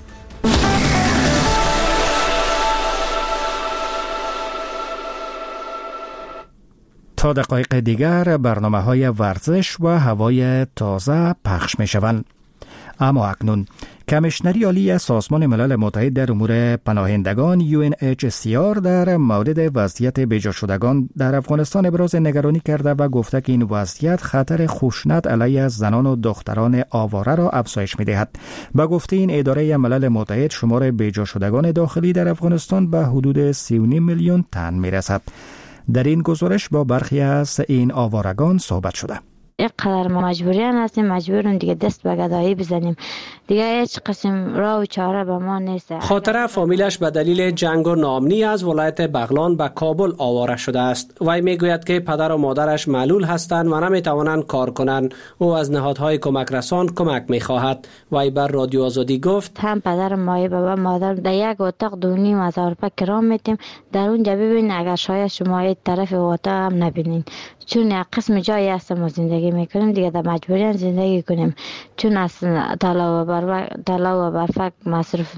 تا دقایق دیگر برنامه‌های ورزش و هوای تازه پخش می‌شوند. اما اکنون کمیشنری عالی سازمان ملل متحد در امور پناهندگان یو ان اچ سی آر در مورد وضعیت بیجا شدگان در افغانستان ابراز نگرانی کرده و گفته که این وضعیت خطر خشونت علیه زنان و دختران آواره را افزایش می‌دهد. با گفته این اداره ملل متحد شمار بیجا شدگان داخلی در افغانستان به حدود سی و نیم میلیون تن می‌رسد. در این گزارش با برخی از این آوارگان صحبت شده. اینقدر ما مجبوریان هستیم، مجبوریم دیگه دست به گدایی بزنیم، دیگه هیچ قسم راه و چاره به ما نیست. خاطره فامیلش به دلیل جنگ و ناامنی از ولایت بغلان به کابل آواره شده است. وی میگوید که پدر و مادرش معلول هستند و نمیتوانند کار کنند. او از نهادهای کمک رسان کمک میخواهد. وی بر رادیو آزادی گفت هم پدر مایه بابا مادر در یک اتاق دو نیم هزار روپیه کرام میتیم، در اونجا ببین اگر شاید شما یک طرف اتاق هم نبینین، چون یک قسم جایی هست ما زندگی میکنیم دیگه در مجبوریان زندگی کنیم، چون از طلا و برفک طلا و برفک مصرف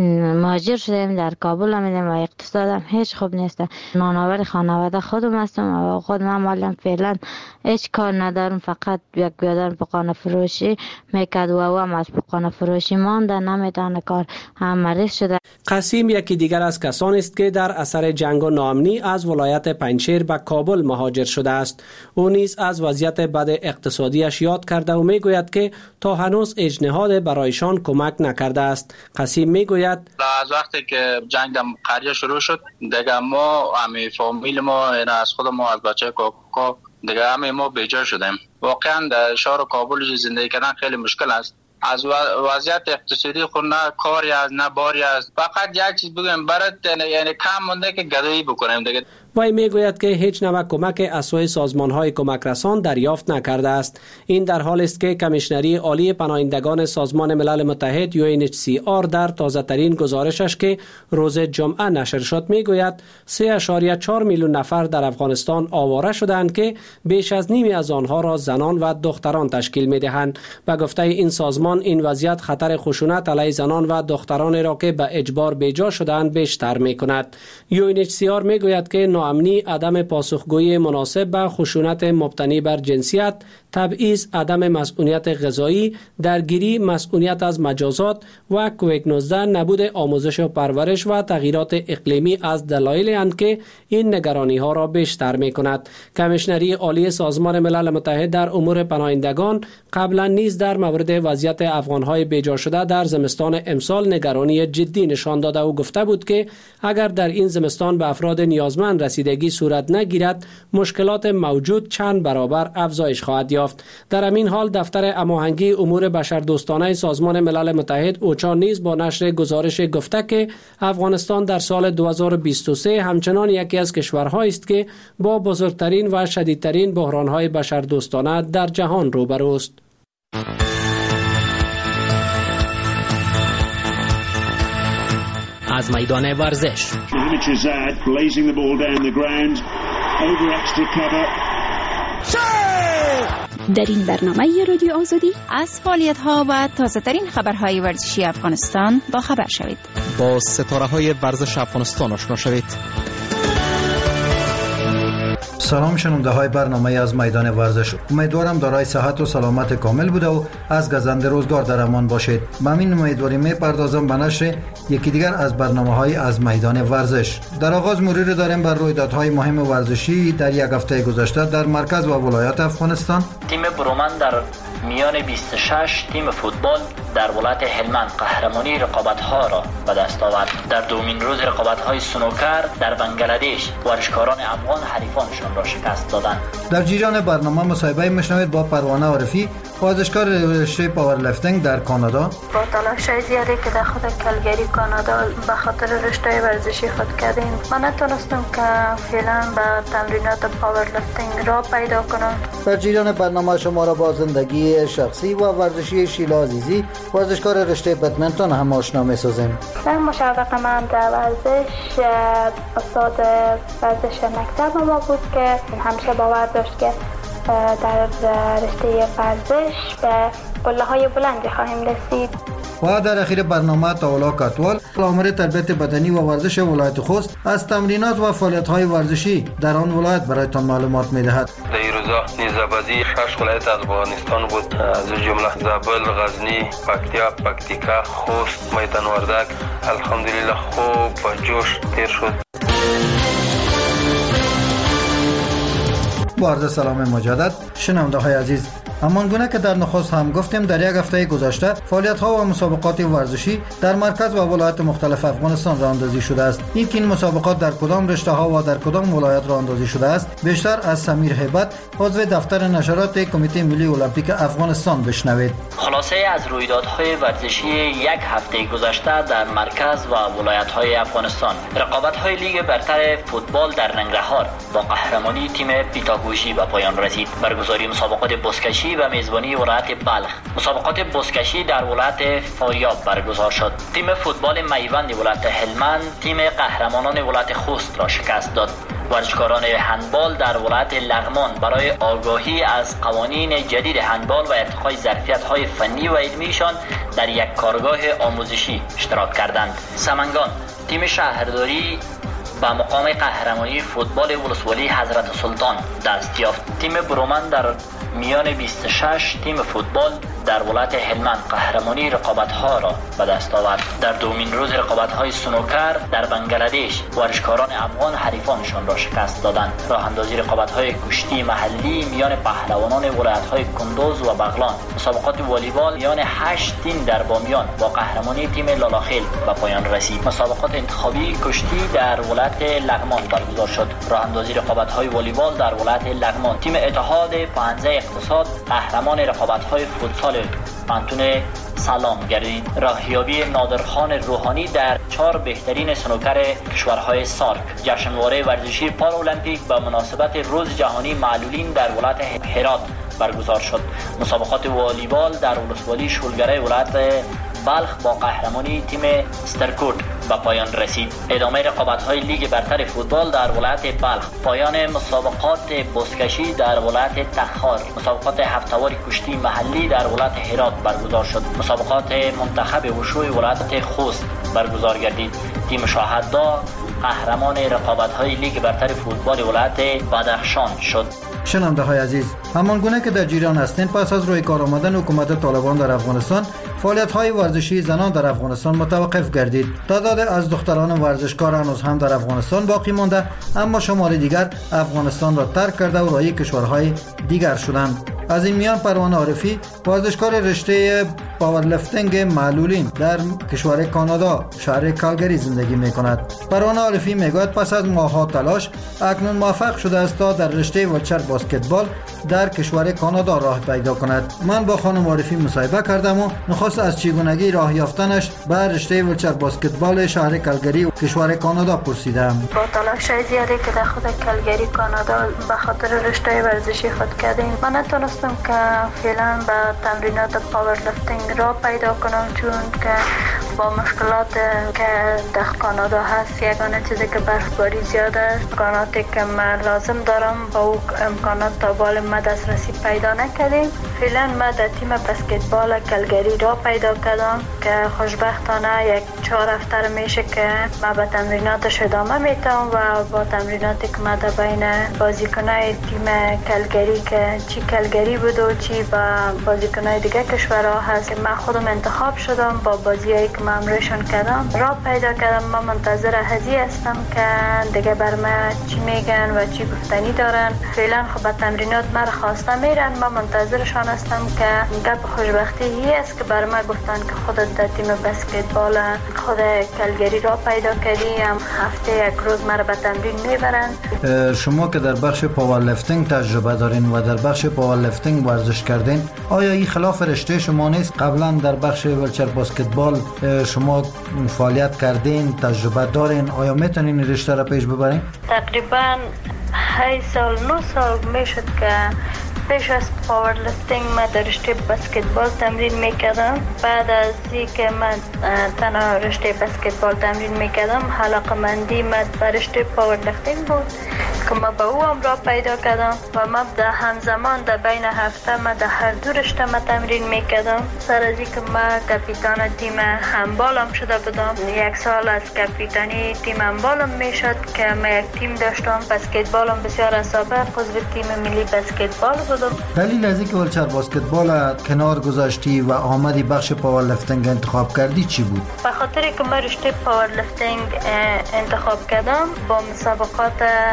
مهاجر شدیم، در کابل آمدیم و اقتصادم هیچ خوب نیست. نانآور خانواده خودم هستم و خود من مالم فعلا هیچ کار ندارم، فقط یک بیادر پقانه فروشی میکرد و هم از پقانه فروشی مانده، نمیتونه کار، هم مریض شده. قسیم یکی دیگر از کسانی است که در اثر جنگ و ناامنی از ولایت پنجشیر به کابل مهاجر شده است. او نیز از وضعیت بد اقتصادیش یاد کرده و میگوید که تا هنوز هیچ نهاد برایشان کمک نکرده است. قسیم میگوید از وقتی که جنگ در قریه شروع شد دیگه ما همه فامیل ما از خود ما از بچه کاکا دیگه همه ما بیجا شدیم. واقعا در شهر کابل زندگی کردن خیلی مشکل است. از وضعیت اقتصادی خود نه کاری از نه باری است، فقط یک چیز بگم برات یعنی کم مونده که گدایی بکنیم دیگه. وی میگوید که هیچ نوع کمک از سوی سازمان‌های کمک رسان دریافت نکرده است. این در حالی است که کمیشنری عالی پناهندگان سازمان ملل متحد یو ان اچ سی آر در تازه‌ترین گزارشش که روز جمعه نشر شد میگوید سه و چهار میلیون نفر در افغانستان آواره شدند که بیش از نیمی از آنها را زنان و دختران تشکیل می‌دهند. به گفته این سازمان این وضعیت خطر خشونت علیه زنان و دختران را که به اجبار بیجا شدند بیشتر می‌کند. یو ان اچ سی آر میگوید که ناامنی، عدم پاسخگویی مناسب به خشونت مبتنی بر جنسیت، تبعیض، عدم مسئولیت غذایی، درگیری، مسئولیت از مجازات و کووید نوزده، نبود آموزش و پرورش و تغییرات اقلیمی از دلایلی اند که این نگرانی ها را بیشتر می کند. کمیشنری عالی سازمان ملل متحد در امور پناهندگان قبلا نیز در مورد وضعیت افغان های بیجا شده در زمستان امسال نگرانی جدی نشان داده و گفته بود که اگر در این زمستان به افراد نیازمند رسیدگی صورت نگیرد مشکلات موجود چند برابر افزایش خواهد یافت. در همین حال دفتر هماهنگی امور بشردوستانه سازمان ملل متحد اوچا نیز با نشر گزارش گفته که افغانستان در سال دو هزار و بیست و سه همچنان یکی از کشورهایی است که با بزرگترین و شدیدترین بحران‌های بشردوستانه در جهان روبروست. از میدان ورزش در این برنامه رادیو آزادی از فعالیت‌ها و تازه‌ترین خبرهای ورزشی افغانستان با خبر شوید. با ستاره‌های ورزش افغانستان آشنا شوید. سلام شنونده های برنامه از میدان ورزش. امیدوارم دارای صحت و سلامت کامل بوده و از گزنده روزگار در امان باشید. با این امیدواری میپردازم به نشر یکی دیگر از برنامه های از میدان ورزش. در آغاز مروری داریم بر رویدادهای مهم ورزشی در یک هفته گذشته در مرکز و ولایات افغانستان. تیم برومند در میان بیست و شش تیم فوتبال در ولایت هلمند قهرمانی رقابت‌ها را به دست آورد. در دومین روز رقابت‌های سنوکر در بنگلادش ورزشکاران افغان حریفانشان را شکست دادند. در جریان برنامه مصاحبه میشنوید با پروانه عارفی، ورزشکار رشته پاورلیفتینگ در کانادا. با تلاش زیادی که در خود کلگری کانادا به خاطر رشته ورزشی خود کردیم، من نتونستم که فعلا به تمرینات پاورلیفتینگ را پیدا کنم. در جریان برنامه شما را با زندگی شخصی و ورزشی شیلا عزیزی، ورزشکار رشته بدمنتون هم آشنا می‌سازیم. من مشوق من در ورزش استاد ورزش مکتب ما بود که همیشه باور داشت که در رشته ورزش به قله‌های بلندی خواهیم رسید. و در اخیر برنامه تاولا کاتوال، آمر تربیت بدنی و ورزش ولایت خوست از تمرینات و فعالیت‌های ورزشی در آن ولایت برایتان معلومات می‌دهد. در این روزا نیزه‌بازی شش ولایت از افغانستان بود، از جمله زابل، غزنی، پکتیا، پکتیکا، خوست، میدان وردک. الحمدلله خوب و جوش تیر شد. با عرض سلام مجدد شنونده های عزیز، همان گونه که در نخست هم گفتیم در یک هفته گذشته فعالیت ها و مسابقات ورزشی در مرکز و ولایات مختلف افغانستان راه اندازی شده است. این که این مسابقات در کدام رشته ها و در کدام ولایت راه اندازی شده است بیشتر از سمیر هیبت، عضو دفتر نشرات کمیته ملی المپیک افغانستان بشنوید. خلاصه از رویدادهای ورزشی یک هفته گذشته در مرکز و ولایت های افغانستان. رقابت های لیگ برتر فوتبال در ننگرهار با قهرمانی تیم پیتاگوشی به پایان رسید. برگزاری مسابقات بزکشی و میزبانی ولایت بلخ. مسابقات بزکشی در ولایت فاریاب برگزار شد. تیم فوتبال میوند ولایت هلمند تیم قهرمانان ولایت خوست را شکست داد. ورزشکاران هندبال در ولایت لغمان برای آگاهی از قوانین جدید هندبال و ارتقای ظرفیت‌های فنی و علمیشان در یک کارگاه آموزشی اشتراک کردند. سمنگان تیم شهرداری به مقام قهرمانی فوتبال ولسوالی حضرت سلطان دست یافت. تیم برومند در میان بیست و شش تیم فوتبال در ولایت هلمند قهرمانی رقابت‌ها را به دست آورد. در دومین روز رقابت‌های سنوکر در بنگلادش ورزشکاران افغان حریفانشان را شکست دادند. راه اندازی رقابت‌های کشتی محلی میان پهلوانان ولایت‌های کندوز و بغلان. مسابقات والیبال میان هشت تیم در بامیان با قهرمانی تیم لالاخیل به پایان رسید. مسابقات انتخابی کشتی در ولایت لغمان برگزار شد. راه اندازی رقابت‌های والیبال در ولایت لغمان. تیم اتحاد پانزه اقتصاد قهرمان رقابت‌های فوتسال پانتون سلام گردید. راهیابی نادرخان روحانی در چهار بهترین سنوکر کشورهای سارک. جشنواره ورزشی پارالمپیک به مناسبت روز جهانی معلولین در ولایت هرات برگزار شد. مسابقات والیبال در ولسوالی شولگره ولایت بلخ با قهرمانی تیم استرکوت به پایان رسید. ادامه رقابت‌های لیگ برتر فوتبال در ولایت بلخ. پایان مسابقات بزکشی در ولایت تخار. مسابقات هفت‌وار کشتی محلی در ولایت هرات برگزار شد. مسابقات منتخب وشوی ولایت خوست برگزار گردید. تیم شاهددا قهرمان رقابت‌های لیگ برتر فوتبال ولایت بدخشان شد. شنونده های عزیز، همان گونه که در جریان هستید، پس از روی کار آمدن حکومت طالبان در افغانستان، فعالیت های ورزشی زنان در افغانستان متوقف گردید. تعداد از دختران ورزشکار هنوز هم در افغانستان باقی مانده، اما شمار دیگر افغانستان را ترک کرده و راهی کشورهای دیگر شدند. از این میان پروانه عارفی، ورزشکار رشته پاورلیفتینگ معلولین در کشور کانادا شهر کالگری زندگی می کند. پروانه عارفی می گوید پس از ماه‌ها تلاش اکنون موفق شده است تا در رشته ویلچر باسکتبال در کشور کانادا راه پیدا کند. من با خانم عارفی مصاحبه کردم و نخست از چگونگی راه یافتنش به رشته ویلچر باسکتبال شهر کالگری و کشور کانادا پرسیدم. با تلاش زیادی که در خود کالگری کانادا به خاطر رشته ورزشی خود کردیم، من نتونستم که فعلا به تمرینات پاورلیفتینگ را پیدا کنم، چون که با مشکلات که در کانادا هست. یگانه چیزی که برفباری زیاد است، امکاناتی که من لازم دارم با او امکانات تا بال ما دسترسی پیدا نکردیم. فعلا ما در تیم بسکتبال کالگری را پیدا کردم که خوشبختانه یک چهار هفته میشه که ما به تمریناتش ادامه میتم و با تمریناتی که ما در بین بازیکنای تیم کالگری که چی کالگری بود و چی با بازیکنای دیگه کشورها هست، من خودم انتخاب شدم با بازیایی که من امرشون کردم را پیدا کردم. من منتظر هزی هستم که دیگه بر ما چی میگن و چی گفتنی دارن. فعلا خب به تمرینات من خواسته میرن، من منتظرشان هستم که گپ خوشبختی هی است که بر ما گفتن که خودت در تیم بسکتبال خود کالگری را پیدا کردی، هم هفته یک روز مرا به تمرین میبرن. شما که در بخش پاورلیفتینگ تجربه دارین و در بخش پاورلیفتینگ ورزش کردین، آیا این خلاف رشته شما نیست؟ قبلا در بخش ویلچر باسکتبال شما فعالیت کردین، تجربه دارین، آیا میتونین رشته را پیش ببرین؟ تقریبا هی سال نو سال میشد که پیش از پاورلیفتینگ من در رشته بسکتبال تمرین میکردم. بعد از اینکه من تنها رشته بسکتبال تمرین میکردم، علاقه‌مندی من به رشته پاورلیفتینگ بود که من به او هم را پیدا کردم و من در همزمان در بین هفته من در هر دو رشته من تمرین میکردم. سر از اینکه من کاپیتان تیم هندبالم شده بودم، یک سال از کاپیتانی تیم هندبالم میشد که من یک تیم داشتم. بسکتبالم بسیار از سابق عضو تیم ملی بسکتبال بودم. دلیل از اینکه ویلچر باسکتبال کنار گذاشتی و آمدی بخش پاورلیفتینگ انتخاب کردی چی بود؟ به خاطر که من رشته پاورلیفتینگ انتخاب کردم، با مسابقات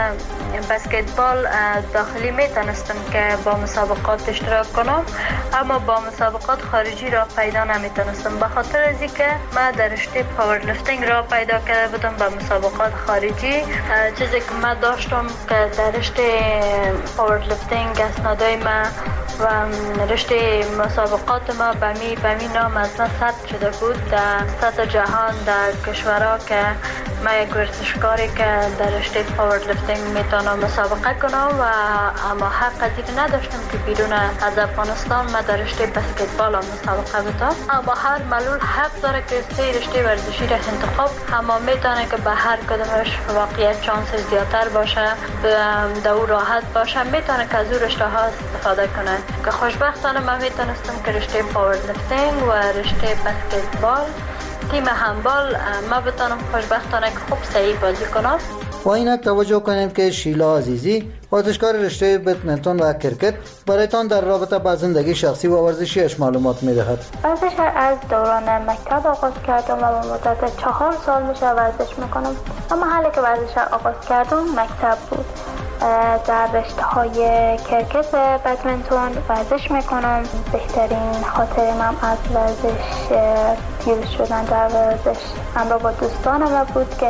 بسکتبال داخلی میتونستم که با مسابقات اشتراک کنم، اما با مسابقات خارجی را پیدا نمیتونستم. به خاطر از اینکه من در رشته پاورلیفتینگ را پیدا کرده بودم با مسابقات خارجی، چیزی که من داشتم که در رشته پاورلیفتینگ اسنادای ما و رشته مسابقات ما به می به می نام از ما ثبت شده بود در سطح جهان در کشورها که ما یک ورزشکاری که در رشته پاورلیفتینگ میتونم مسابقه کنم و اما حق از این نداشتم که بیرون از افغانستان ما در رشته بسکتبال هم مسابقه بتم. اما هر معلول حق داره که سه رشته ورزشی را انتخاب، اما میتونه که به هر کدومش واقعیت چانس زیادتر باشه، در او راحت باشه، میتونه که از او رشته ها استفاده کنه. که خوشبختانه من میتونستم که رشته پاورلیفتینگ و رشته بسکتبال تیم هندبال ما بتونم خوشبختانه که خوب صحیح بازی کنم. با اینک توجه کنیم که شیلا عزیزی ورزشکار رشته بدمنتون و کرکت برایتان در رابطه با زندگی شخصی و ورزشیش معلومات میدهد. ورزش از دوران مکتب آغاز کردم و به مدت چهار سال میشه ورزش میکنم. اما حالی که ورزش آغاز کردم مکتب بود. در رشته های کرکت بدمنتون ورزش میکنم. بهترین خاطر من از ورزش پیروز شدن در ورزش همراه با دوستانم بود که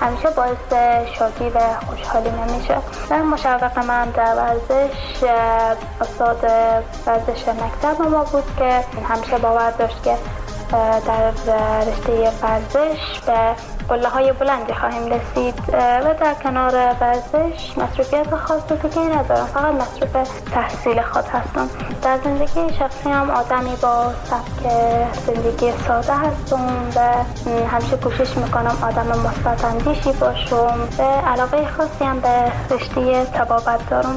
همیشه باعث شادی و خوشحالی نمیشه. در مشوق من در ورزش استاد ورزش مکتب ما بود که همیشه باور داشت که در رشته ورزش به قله های بلندی خواهیم رسید و در کنار ورزش مصروفیت خاص دیگه ندارم، فقط مصروف تحصیل خود هستم. در زندگی شخصی هم آدمی با سبک زندگی ساده هستم و همیشه کوشش میکنم آدم مثبت اندیشی باشم و علاقه خاصی هم به رشته طبابت دارم.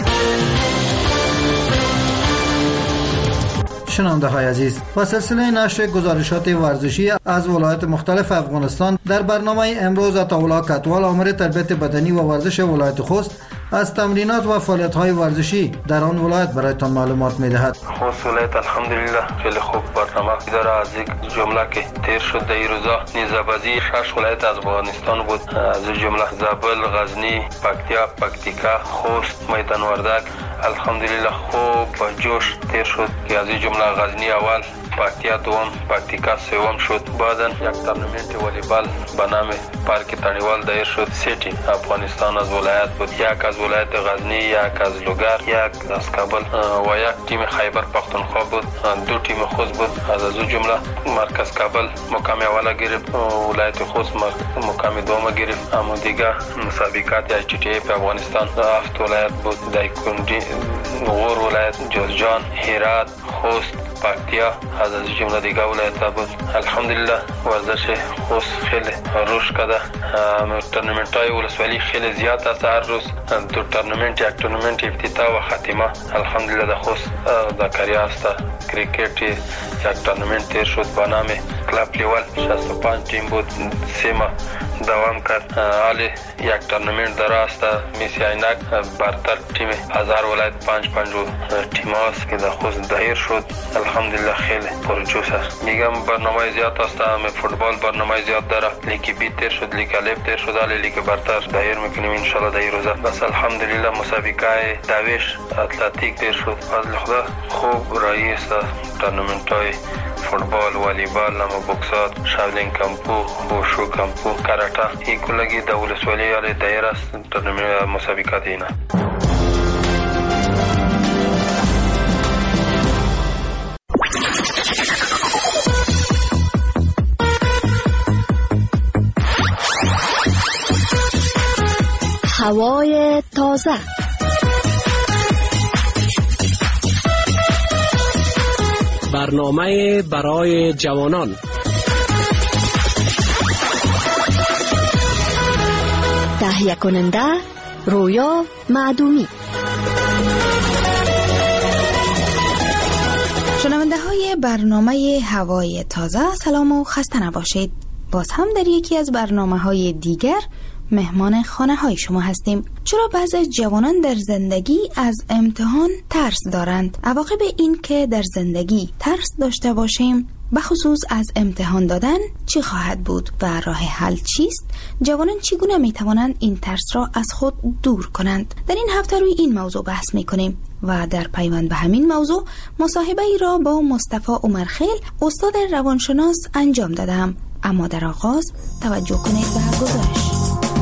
شنونده های عزیز، با سلسله نشر گزارشات ورزشی از ولایات مختلف افغانستان در برنامه امروز عطاالله کتوال آمر تربیت بدنی و ورزش ولایت خوست از تمرینات و فعالیت های ورزشی در آن ولایت برایتان معلومات می‌دهد. خوست ولایت الحمدلله خیلی خوب برنامه داره. از یک جمله که تیر شد در این روزا نیزه‌بازی شش ولایت از افغانستان بود، از جمله زابل، غزنی، پکتیا، پکتیکا، خوست، میدان وردک الحمدلله خوب و جوش تیر شد که از این جمله غزنی اول، پکتیا دوم، پکتیکا سوم شد. بعداً یک تورنمنت والیبال به نام پارک تانیوال دایر شد. سه تیم افغانستان از ولایت بود، یک از ولایت غزنی، یک از لوگر، یک از کابل و یک تیم خیبر پختونخوا بود. دو تیم خوست بود، از از جمله مرکز کابل مقام اول گرفت، ولایت خوست مقام دوم گرفت. اما دیگه مسابقات اچ تی ای افغانستان هفت ولایت بود، دایکندی، غور ولایت، جوزجان، هرات، خوست، پکتیا از از جمله دیگه ولایت بود. الحمدلله ورزش خوست خیلی روش کرده. تورنمنت های ولسوالی خیلی زیاد است. هر روز دو تورنمنت، یک تورنمنت افتتاح و خاتمه الحمدلله در خوست در کریا است. کریکت یک تورنمنت تیر شد با نام کلاب لیول، شصت و پنج تیم بود، سه ماه دوام کرد. حالی یک تورنمنت در است میسی عینک برتر تیم هزار ولایت پنج پنج تیم است که در خوست دایر شد. الحمدلله خیلی پرجوش است. میگم برنامه زیاد است. همه فوتبال برنامه زیاد داره. لیگ بی تیر شد، لیگ الف تیر شد، حالی لیگ برتر دایر میکنیم ان شاء الله در این روزا. بس الحمدلله مسابقه دویش اتلتیک تیر شد. از خدا خوب رایی است. تورنمنت های فوتبال، والیبال، نما بوکسات، شاولین کمپو، وشو کمپو، کاراته این کلگی در ولسوالی حالی دایر است. تورنمنت مسابقات اینا هوای تازه. برنامه برای جوانان. تهیه کننده رویا معدومی. شنونده های برنامه هوای تازه، سلام و خسته نباشید. باز هم در یکی از برنامه های دیگر مهمان خانه های شما هستیم. چرا بعضی از جوانان در زندگی از امتحان ترس دارند؟ عواقب این که در زندگی ترس داشته باشیم بخصوص از امتحان دادن چی خواهد بود و راه حل چیست؟ جوانان چگونه می توانند این ترس را از خود دور کنند؟ در این هفته روی این موضوع بحث می کنیم و در پیوند به همین موضوع مصاحبه ای را با مصطفی عمرخیل استاد روانشناس انجام دادم. اما در آغاز توجه کنید به گزارش.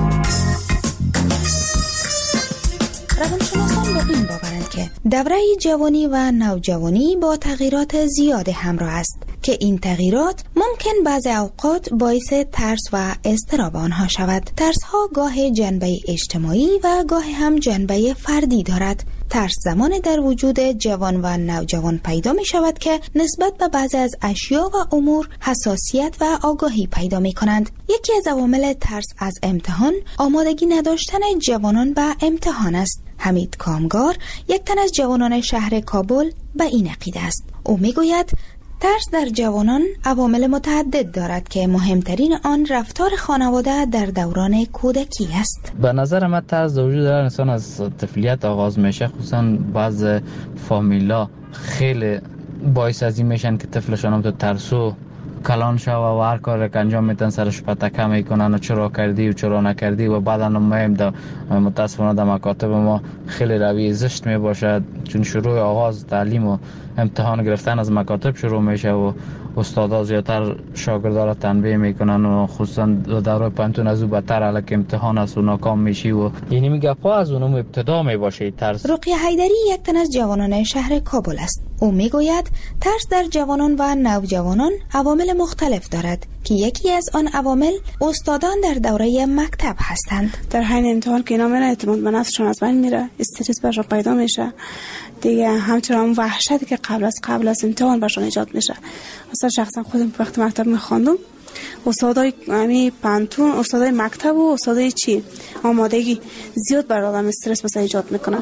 روانشناسان با این باورند که دوره جوانی و نوجوانی با تغییرات زیاد همراه است که این تغییرات ممکن بعضی اوقات باعث ترس و اضطراب آنها شود. ترس ها گاه جنبه اجتماعی و گاه هم جنبه فردی دارد. ترس زمان در وجود جوان و نوجوان پیدا می شود که نسبت به بعضی از اشیا و امور حساسیت و آگاهی پیدا می کنند. یکی از عوامل ترس از امتحان آمادگی نداشتن جوانان به امتحان است. حمید کامگار، یک تن از جوانان شهر کابل، به این عقیده است. او می گوید ترس در جوانان عوامل متعدد دارد که مهمترین آن رفتار خانواده در دوران کودکی است. به نظر من ترس در وجود هر انسان از طفولیت آغاز میشه. خصوصا بعض فامیلا خیلی باعث از این میشن که طفلشان هم تو ترسو کلان شو و هر کار که انجام میتن سرش پتکه میکنن و چرا کردی و چرا نکردی و بعدا مهم ده متاسفانه در مکاتب ما خیلی روی زشت می باشد، چون شروع آغاز تعلیم و امتحان گرفتن از مکاتب شروع میشه و استادا زیادتر شاگردا را تنبیه میکنن و خصوصا دوره پانتون از او بدتر الک امتحان است و ناکام میشی و یعنی میگه پا از اونم ابتدا میباشه ترس. رقیه حیدری یک تن از جوانان شهر کابل است. او میگوید ترس در جوانان و نوجوانان عوامل مختلف دارد که یکی از آن عوامل استادان در دوره مکتب هستند. در حین امتحان که اینا میره اعتماد به نفسشون از بین میره، استرس برشون پیدا میشه دیگه، همچنان اون وحشتی که قبل از قبل از امتحان برشون ایجاد میشه. مثلا شخصا خودم وقتی مکتب میخواندم استادای امی پانتون، استادای مکتب و استادای چی آمادگی زیاد بر آدم استرس مثلا ایجاد میکنن.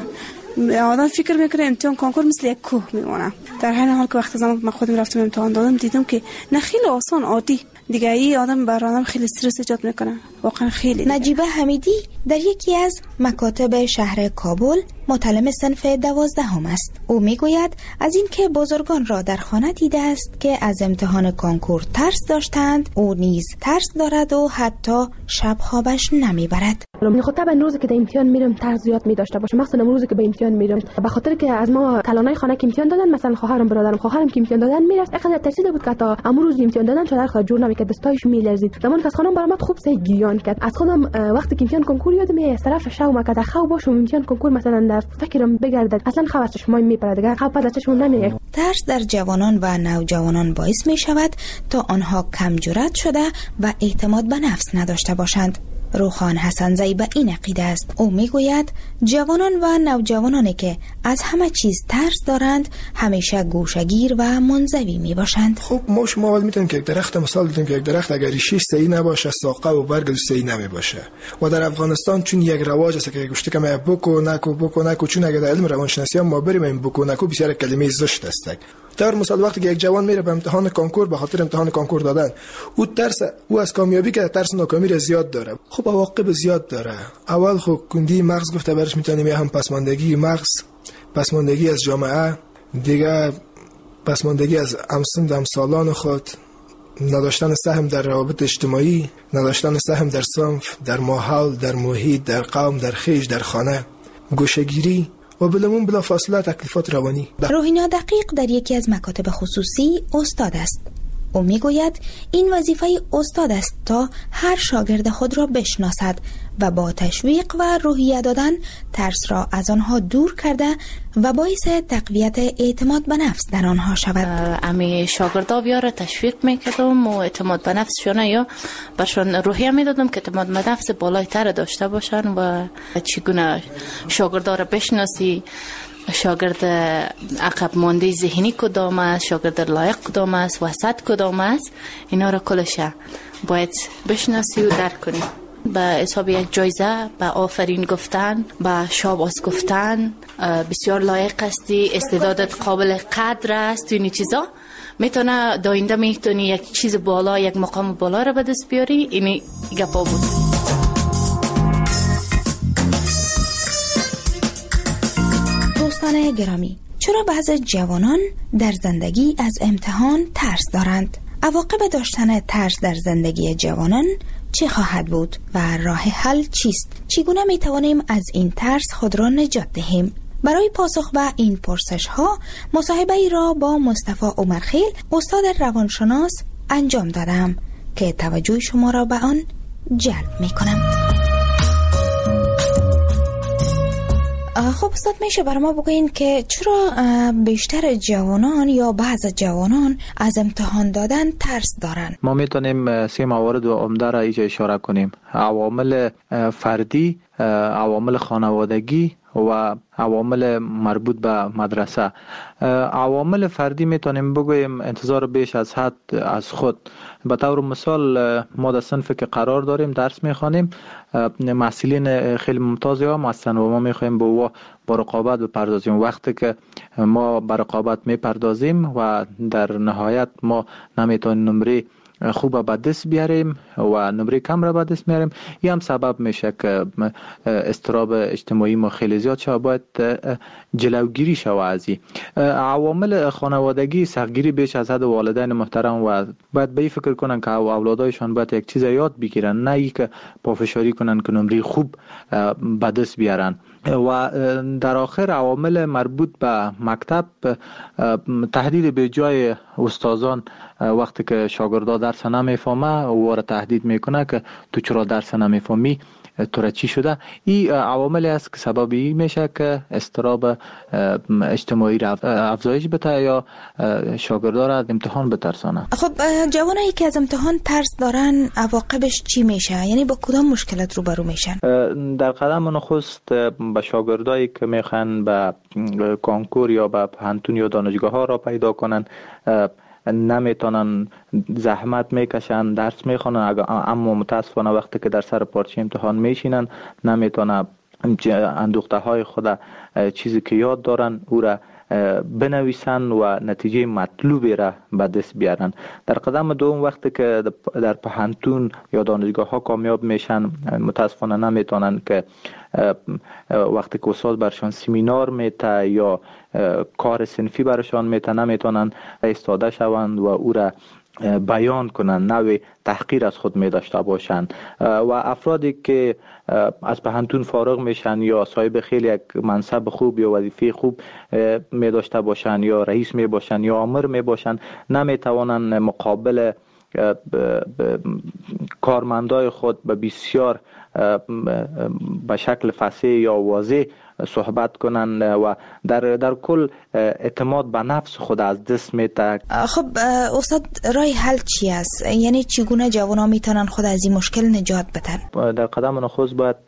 آدم فکر میکنه امتحان کنکور مثل یک کوه میمونه، در حین حال که وقتی زمان من خودم رفتم امتحان دادم دیدم که نه خیلی آسان عادی دیگه، ای آدم بر آدم خیلی استرس ایجاد میکنه واقعا خیلی دیگه. نجیبه حمیدی در یکی از مکاتب شهر کابل متعلم صنف دوازدهم است. او میگوید از اینکه بزرگان را در خانه دیده است که از امتحان کنکور ترس داشتند، او نیز ترس دارد و حتی شب خوابش نمیبرد. من خود طبعا روزی که در امتحان میرم ترس زیاد می داشته باشه، مخصوصا روزی که به امتحان میرم، به خاطر که از ما کلانای خانه که امتحان دادن، مثلا خواهرم برادرم خواهرم که امتحان دادن میرفت اینقدر ترسیده بود که تا امروز امتحان دادن چادر خود جور نمیکرد، دستایش میلرزید. زمان که از خانم برام خوب سه گریان کرد. از خودم وقتی که امتحان کنکور یادم از طرف شو ما که خو باشم امتحان کنکور مثلا در فکرم بگردد اصلا خواهر چشمای میپره دیگه، خواب پس چشمم نمیاد. ترس در جوانان و نوجوانان باعث می شود تا آنها کم جرأت شده و اعتماد به نفس نداشته باشند. روخان حسنزی به این عقیده است. او میگوید جوانان و نوجوانانی که از همه چیز ترس دارند همیشه گوشه‌گیر و منزوی می باشند. خب ما شما اول میتونیم که یک درخت مثال بدیم که یک درخت اگر ریشش صحیح نباشه ساقه و برگ صحیح نمی باشه. و در افغانستان چون یک رواج است که گوشت که بوکو نکو بوکو نکو، چون اگر در علم روانشناسی ما بریم این بوکو نکو بسیار کلمه زشت است. در مثال وقتی که یک جوان میره به امتحان کنکور به خاطر امتحان کنکور دادن، او ترس او از کامیابی که ترس ناکامی را زیاد داره. خب عواقب زیاد داره. اول خب کندی مغز گفته برش میتونیم هم پسماندگی مغز، پسماندگی از جامعه، دیگه پسماندگی از همسن همسالان خود، نداشتن سهم در روابط اجتماعی، نداشتن سهم در صنف، در ماحول، در محیط، در قوم، در خیش، در خانه، گوشه‌گیری و بلمون بلا فاصله تکلیفات روانی. روحینا دقیق در یکی از مکاتب خصوصی استاد است. او میگوید این وظیفه استاد است تا هر شاگرد خود را بشناسد و با تشویق و روحیه دادن ترس را از آنها دور کرده و باعث تقویت اعتماد به نفس در آنها شود. امی شاگردا بیاره تشویق میکردم و اعتماد به نفسشون یا برشون روحیه میدادم که اعتماد به نفس بالاتر داشته باشن و چگونه شاگردا را بشناسی، شاگرد عقب مانده ذهنی کدام است، شاگرد لایق کدام است، وسط کدام است، اینا را کلش باید بشناسی و درک کنی. به حساب یک جایزه، به آفرین گفتن، به شاباس گفتن، بسیار لایق هستی، استعدادت قابل قدر است، اینی چیزا میتونه داینده میتونی یک چیز بالا، یک مقام بالا را به دست بیاری. اینی گپا بود. دوستان گرامی، چرا بعضی جوانان در زندگی از امتحان ترس دارند؟ عواقب داشتن ترس در زندگی جوانان چه خواهد بود و راه حل چیست؟ چگونه می توانیم از این ترس خود را نجات دهیم؟ برای پاسخ به این پرسش ها مصاحبه ای را با مصطفی عمرخیل استاد روانشناس انجام دادم که توجه شما را به آن جلب می کنم. خب استاد، میشه برای ما بگوین که چرا بیشتر جوانان یا بعض جوانان از امتحان دادن ترس دارن؟ ما میتونیم سه موارد و عمده را اینجا اشاره کنیم: عوامل فردی، عوامل خانوادگی و عوامل مربوط به مدرسه. عوامل فردی میتونیم بگوییم انتظار بیش از حد از خود. به طور مثال ما در صنفی که قرار داریم درس میخوانیم، محصلین خیلی ممتازی هم هستن و ما میخوایم به او با رقابت بپردازیم. وقتی که ما با رقابت میپردازیم و در نهایت ما نمیتونیم نمره خوب به دست بیاریم و نمره کم را به دست میاریم. این هم سبب میشه که اضطراب اجتماعی ما خیلی زیاد شود. باید جلوگیری شود از این عوامل خانوادگی. سختگیری بیش از حد والدین محترم و باید به این فکر کنن که اولادایشان باید یک چیز یاد بگیرن، نه ای که پافشاری کنن که نمره خوب به دست بیارن. و در آخر عوامل مربوط به مکتب، تهدید به جای استادان وقتی که شاگردا درس نمیفهمه و را تهدید میکنه که تو چرا درس نمیفهمی، تو را چی شده. این عواملی است که سببی میشه که اضطراب اجتماعی را افزایش بده یا شاگردا را از امتحان بترسانه. خب جوانایی که از امتحان ترس دارن عواقبش چی میشه؟ یعنی با کدام مشکلات روبرو میشن؟ در قدم نخست به شاگردایی که میخوان به کنکور یا به پانتون یا دانشگاه ها را پیدا کنن، نمیتونن، زحمت میکشن، درس میخونن، اما متاسفانه وقتی که در سر پارچه امتحان میشینن نمیتونن اندوخته های خود چیزی که یاد دارن او را بنویسن و نتیجه مطلوبی را به دست بیارن. در قدم دوم وقتی که در پانتون یا دانشگاه ها کامیاب میشن، متاسفانه نمیتونن که وقتی که استاد برشان سمینار میته یا کار صنفی برشان میته نمیتونن ایستاده شوند و او را بیان کنن، نوع تحقیر از خود می داشته باشند. و افرادی که از پانتون فارغ میشن یا صاحب خیلی یک منصب خوب یا وظیفه خوب می داشته باشند یا رئیس می باشند یا آمر می باشند، نمی توانند مقابل کارمندای خود به بسیار به شکل فصیح یا واضح صحبت کنن و در در کل اعتماد به نفس خود از دست میده. خب استاد راه حل چی است؟ یعنی چگونه جوانان میتونن خود از این مشکل نجات بدن؟ در قدم نخست باید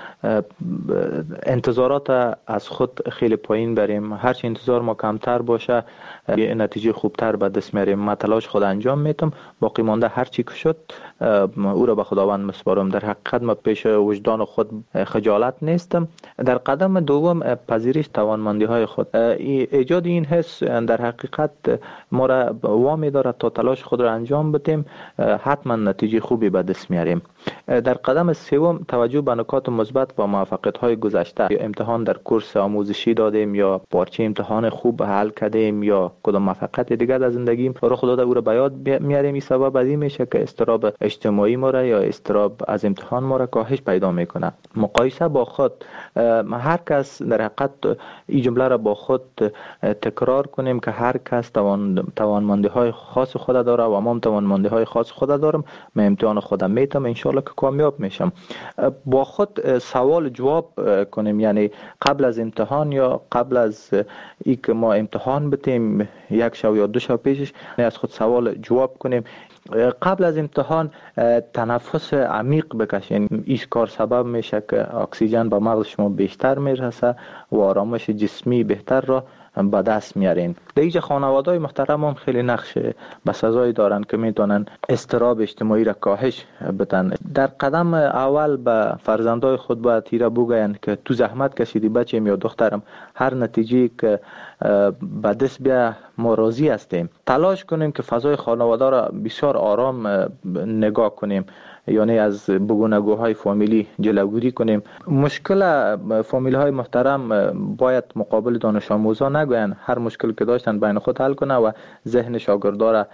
انتظارات از خود خیلی پایین بریم. هرچی انتظار ما کمتر باشه یه نتیجه خوبتر به دست میاریم. من تلاش خود انجام میتم، باقی مانده هرچی که شد او را به خداوند مسپارم. در حقیقت ما پیش وجدان خود خجالت نیستم. در قدم دوم پذیرش توانمندی های خود. ایجاد این حس در حقیقت ما را وامی دارد تا تلاش خود را انجام بدیم، حتما نتیجه خوبی به دست میاریم. در قدم سوم توجه به نکات مثبت و موفقیت های گذشته. امتحان در کورس آموزشی دادیم یا پارچه امتحان خوب حل کردیم یا کدام موفقیت دیگر در زندگیم رخ داده او را به یاد میاریم. این سبب از این میشه که اضطراب اجتماعی ما را یا اضطراب از امتحان ما را کاهش پیدا میکنه. مقایسه با خود، هر کس در حقیقت این جمله را با خود تکرار کنیم که هر کس توان توانمندی های خاص خود داره و ما توانمندی های خاص خود دارم. من امتحان خودم میتم، ان شاء الله که کامیاب میشم. با خود سوال جواب کنیم، یعنی قبل از امتحان یا قبل از ای که ما امتحان بتیم یک شو یا دو شو پیشش از خود سوال جواب کنیم. قبل از امتحان تنفس عمیق بکشین. این کار سبب میشه که اکسیژن به مغز شما بیشتر میرسه و آرامش جسمی بهتر را به دست میارین. دیگه خانواده‌های محترم هم خیلی نقش بسزایی دارن که میتونن اضطراب اجتماعی را کاهش بدن. در قدم اول به فرزندای خود باید تیره بگوین که تو زحمت کشیدی بچه‌م یا دخترم، هر نتیجه که به دست بیا ما راضی هستیم. تلاش کنیم که فضای خانواده را بسیار آرام نگاه کنیم، یعنی از بگونگوهای فامیلی جلوگیری کنیم. مشکل فامیلی های محترم باید مقابل دانش آموزان نگوین، هر مشکل که داشتن بین خود حل کنه و ذهن شاگردا را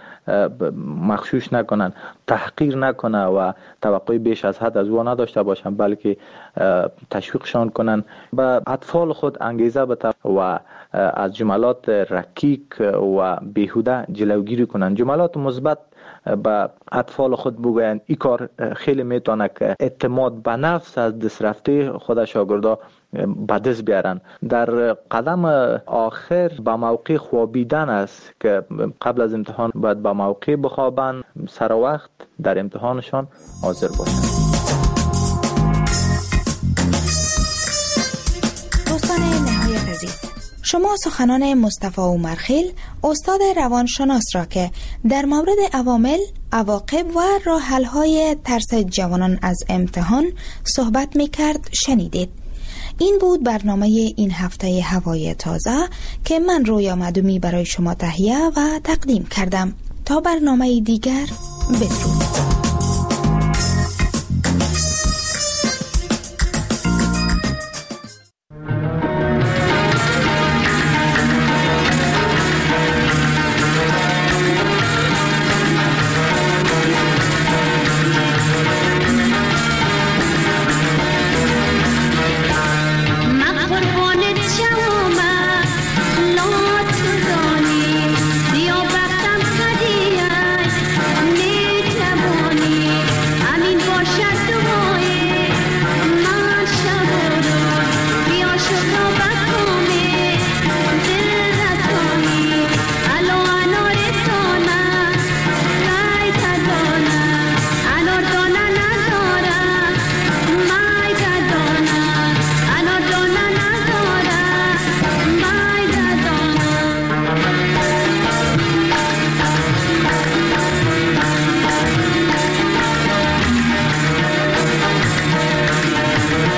مغشوش نکنن، تحقیر نکنه و توقع بیش از حد از او نداشته باشن، بلکه تشویقشان کنن. به اطفال خود انگیزه بده و از جملات رکیک و بیهوده جلوگیری کنن. جملات مثبت به اطفال خود بگوین. این کار خیلی میتونه که اعتماد به نفس از دست رفته خود شاگردا به دست بیارن. در قدم آخر به موقع خوابیدن است که قبل از امتحان باید به موقع بخوابن، سر وقت در امتحانشان حاضر باشن. دوستان نهایت عزیز، شما سخنان مصطفی عمرخیل استاد روانشناس را که در مورد عوامل، عواقب و راه حل‌های ترس جوانان از امتحان صحبت می‌کرد شنیدید. این بود برنامه این هفته هوای تازه که من رویا معدومی برای شما تهیه و تقدیم کردم. تا برنامه دیگر بدرود.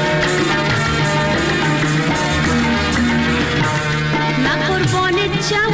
Ciao.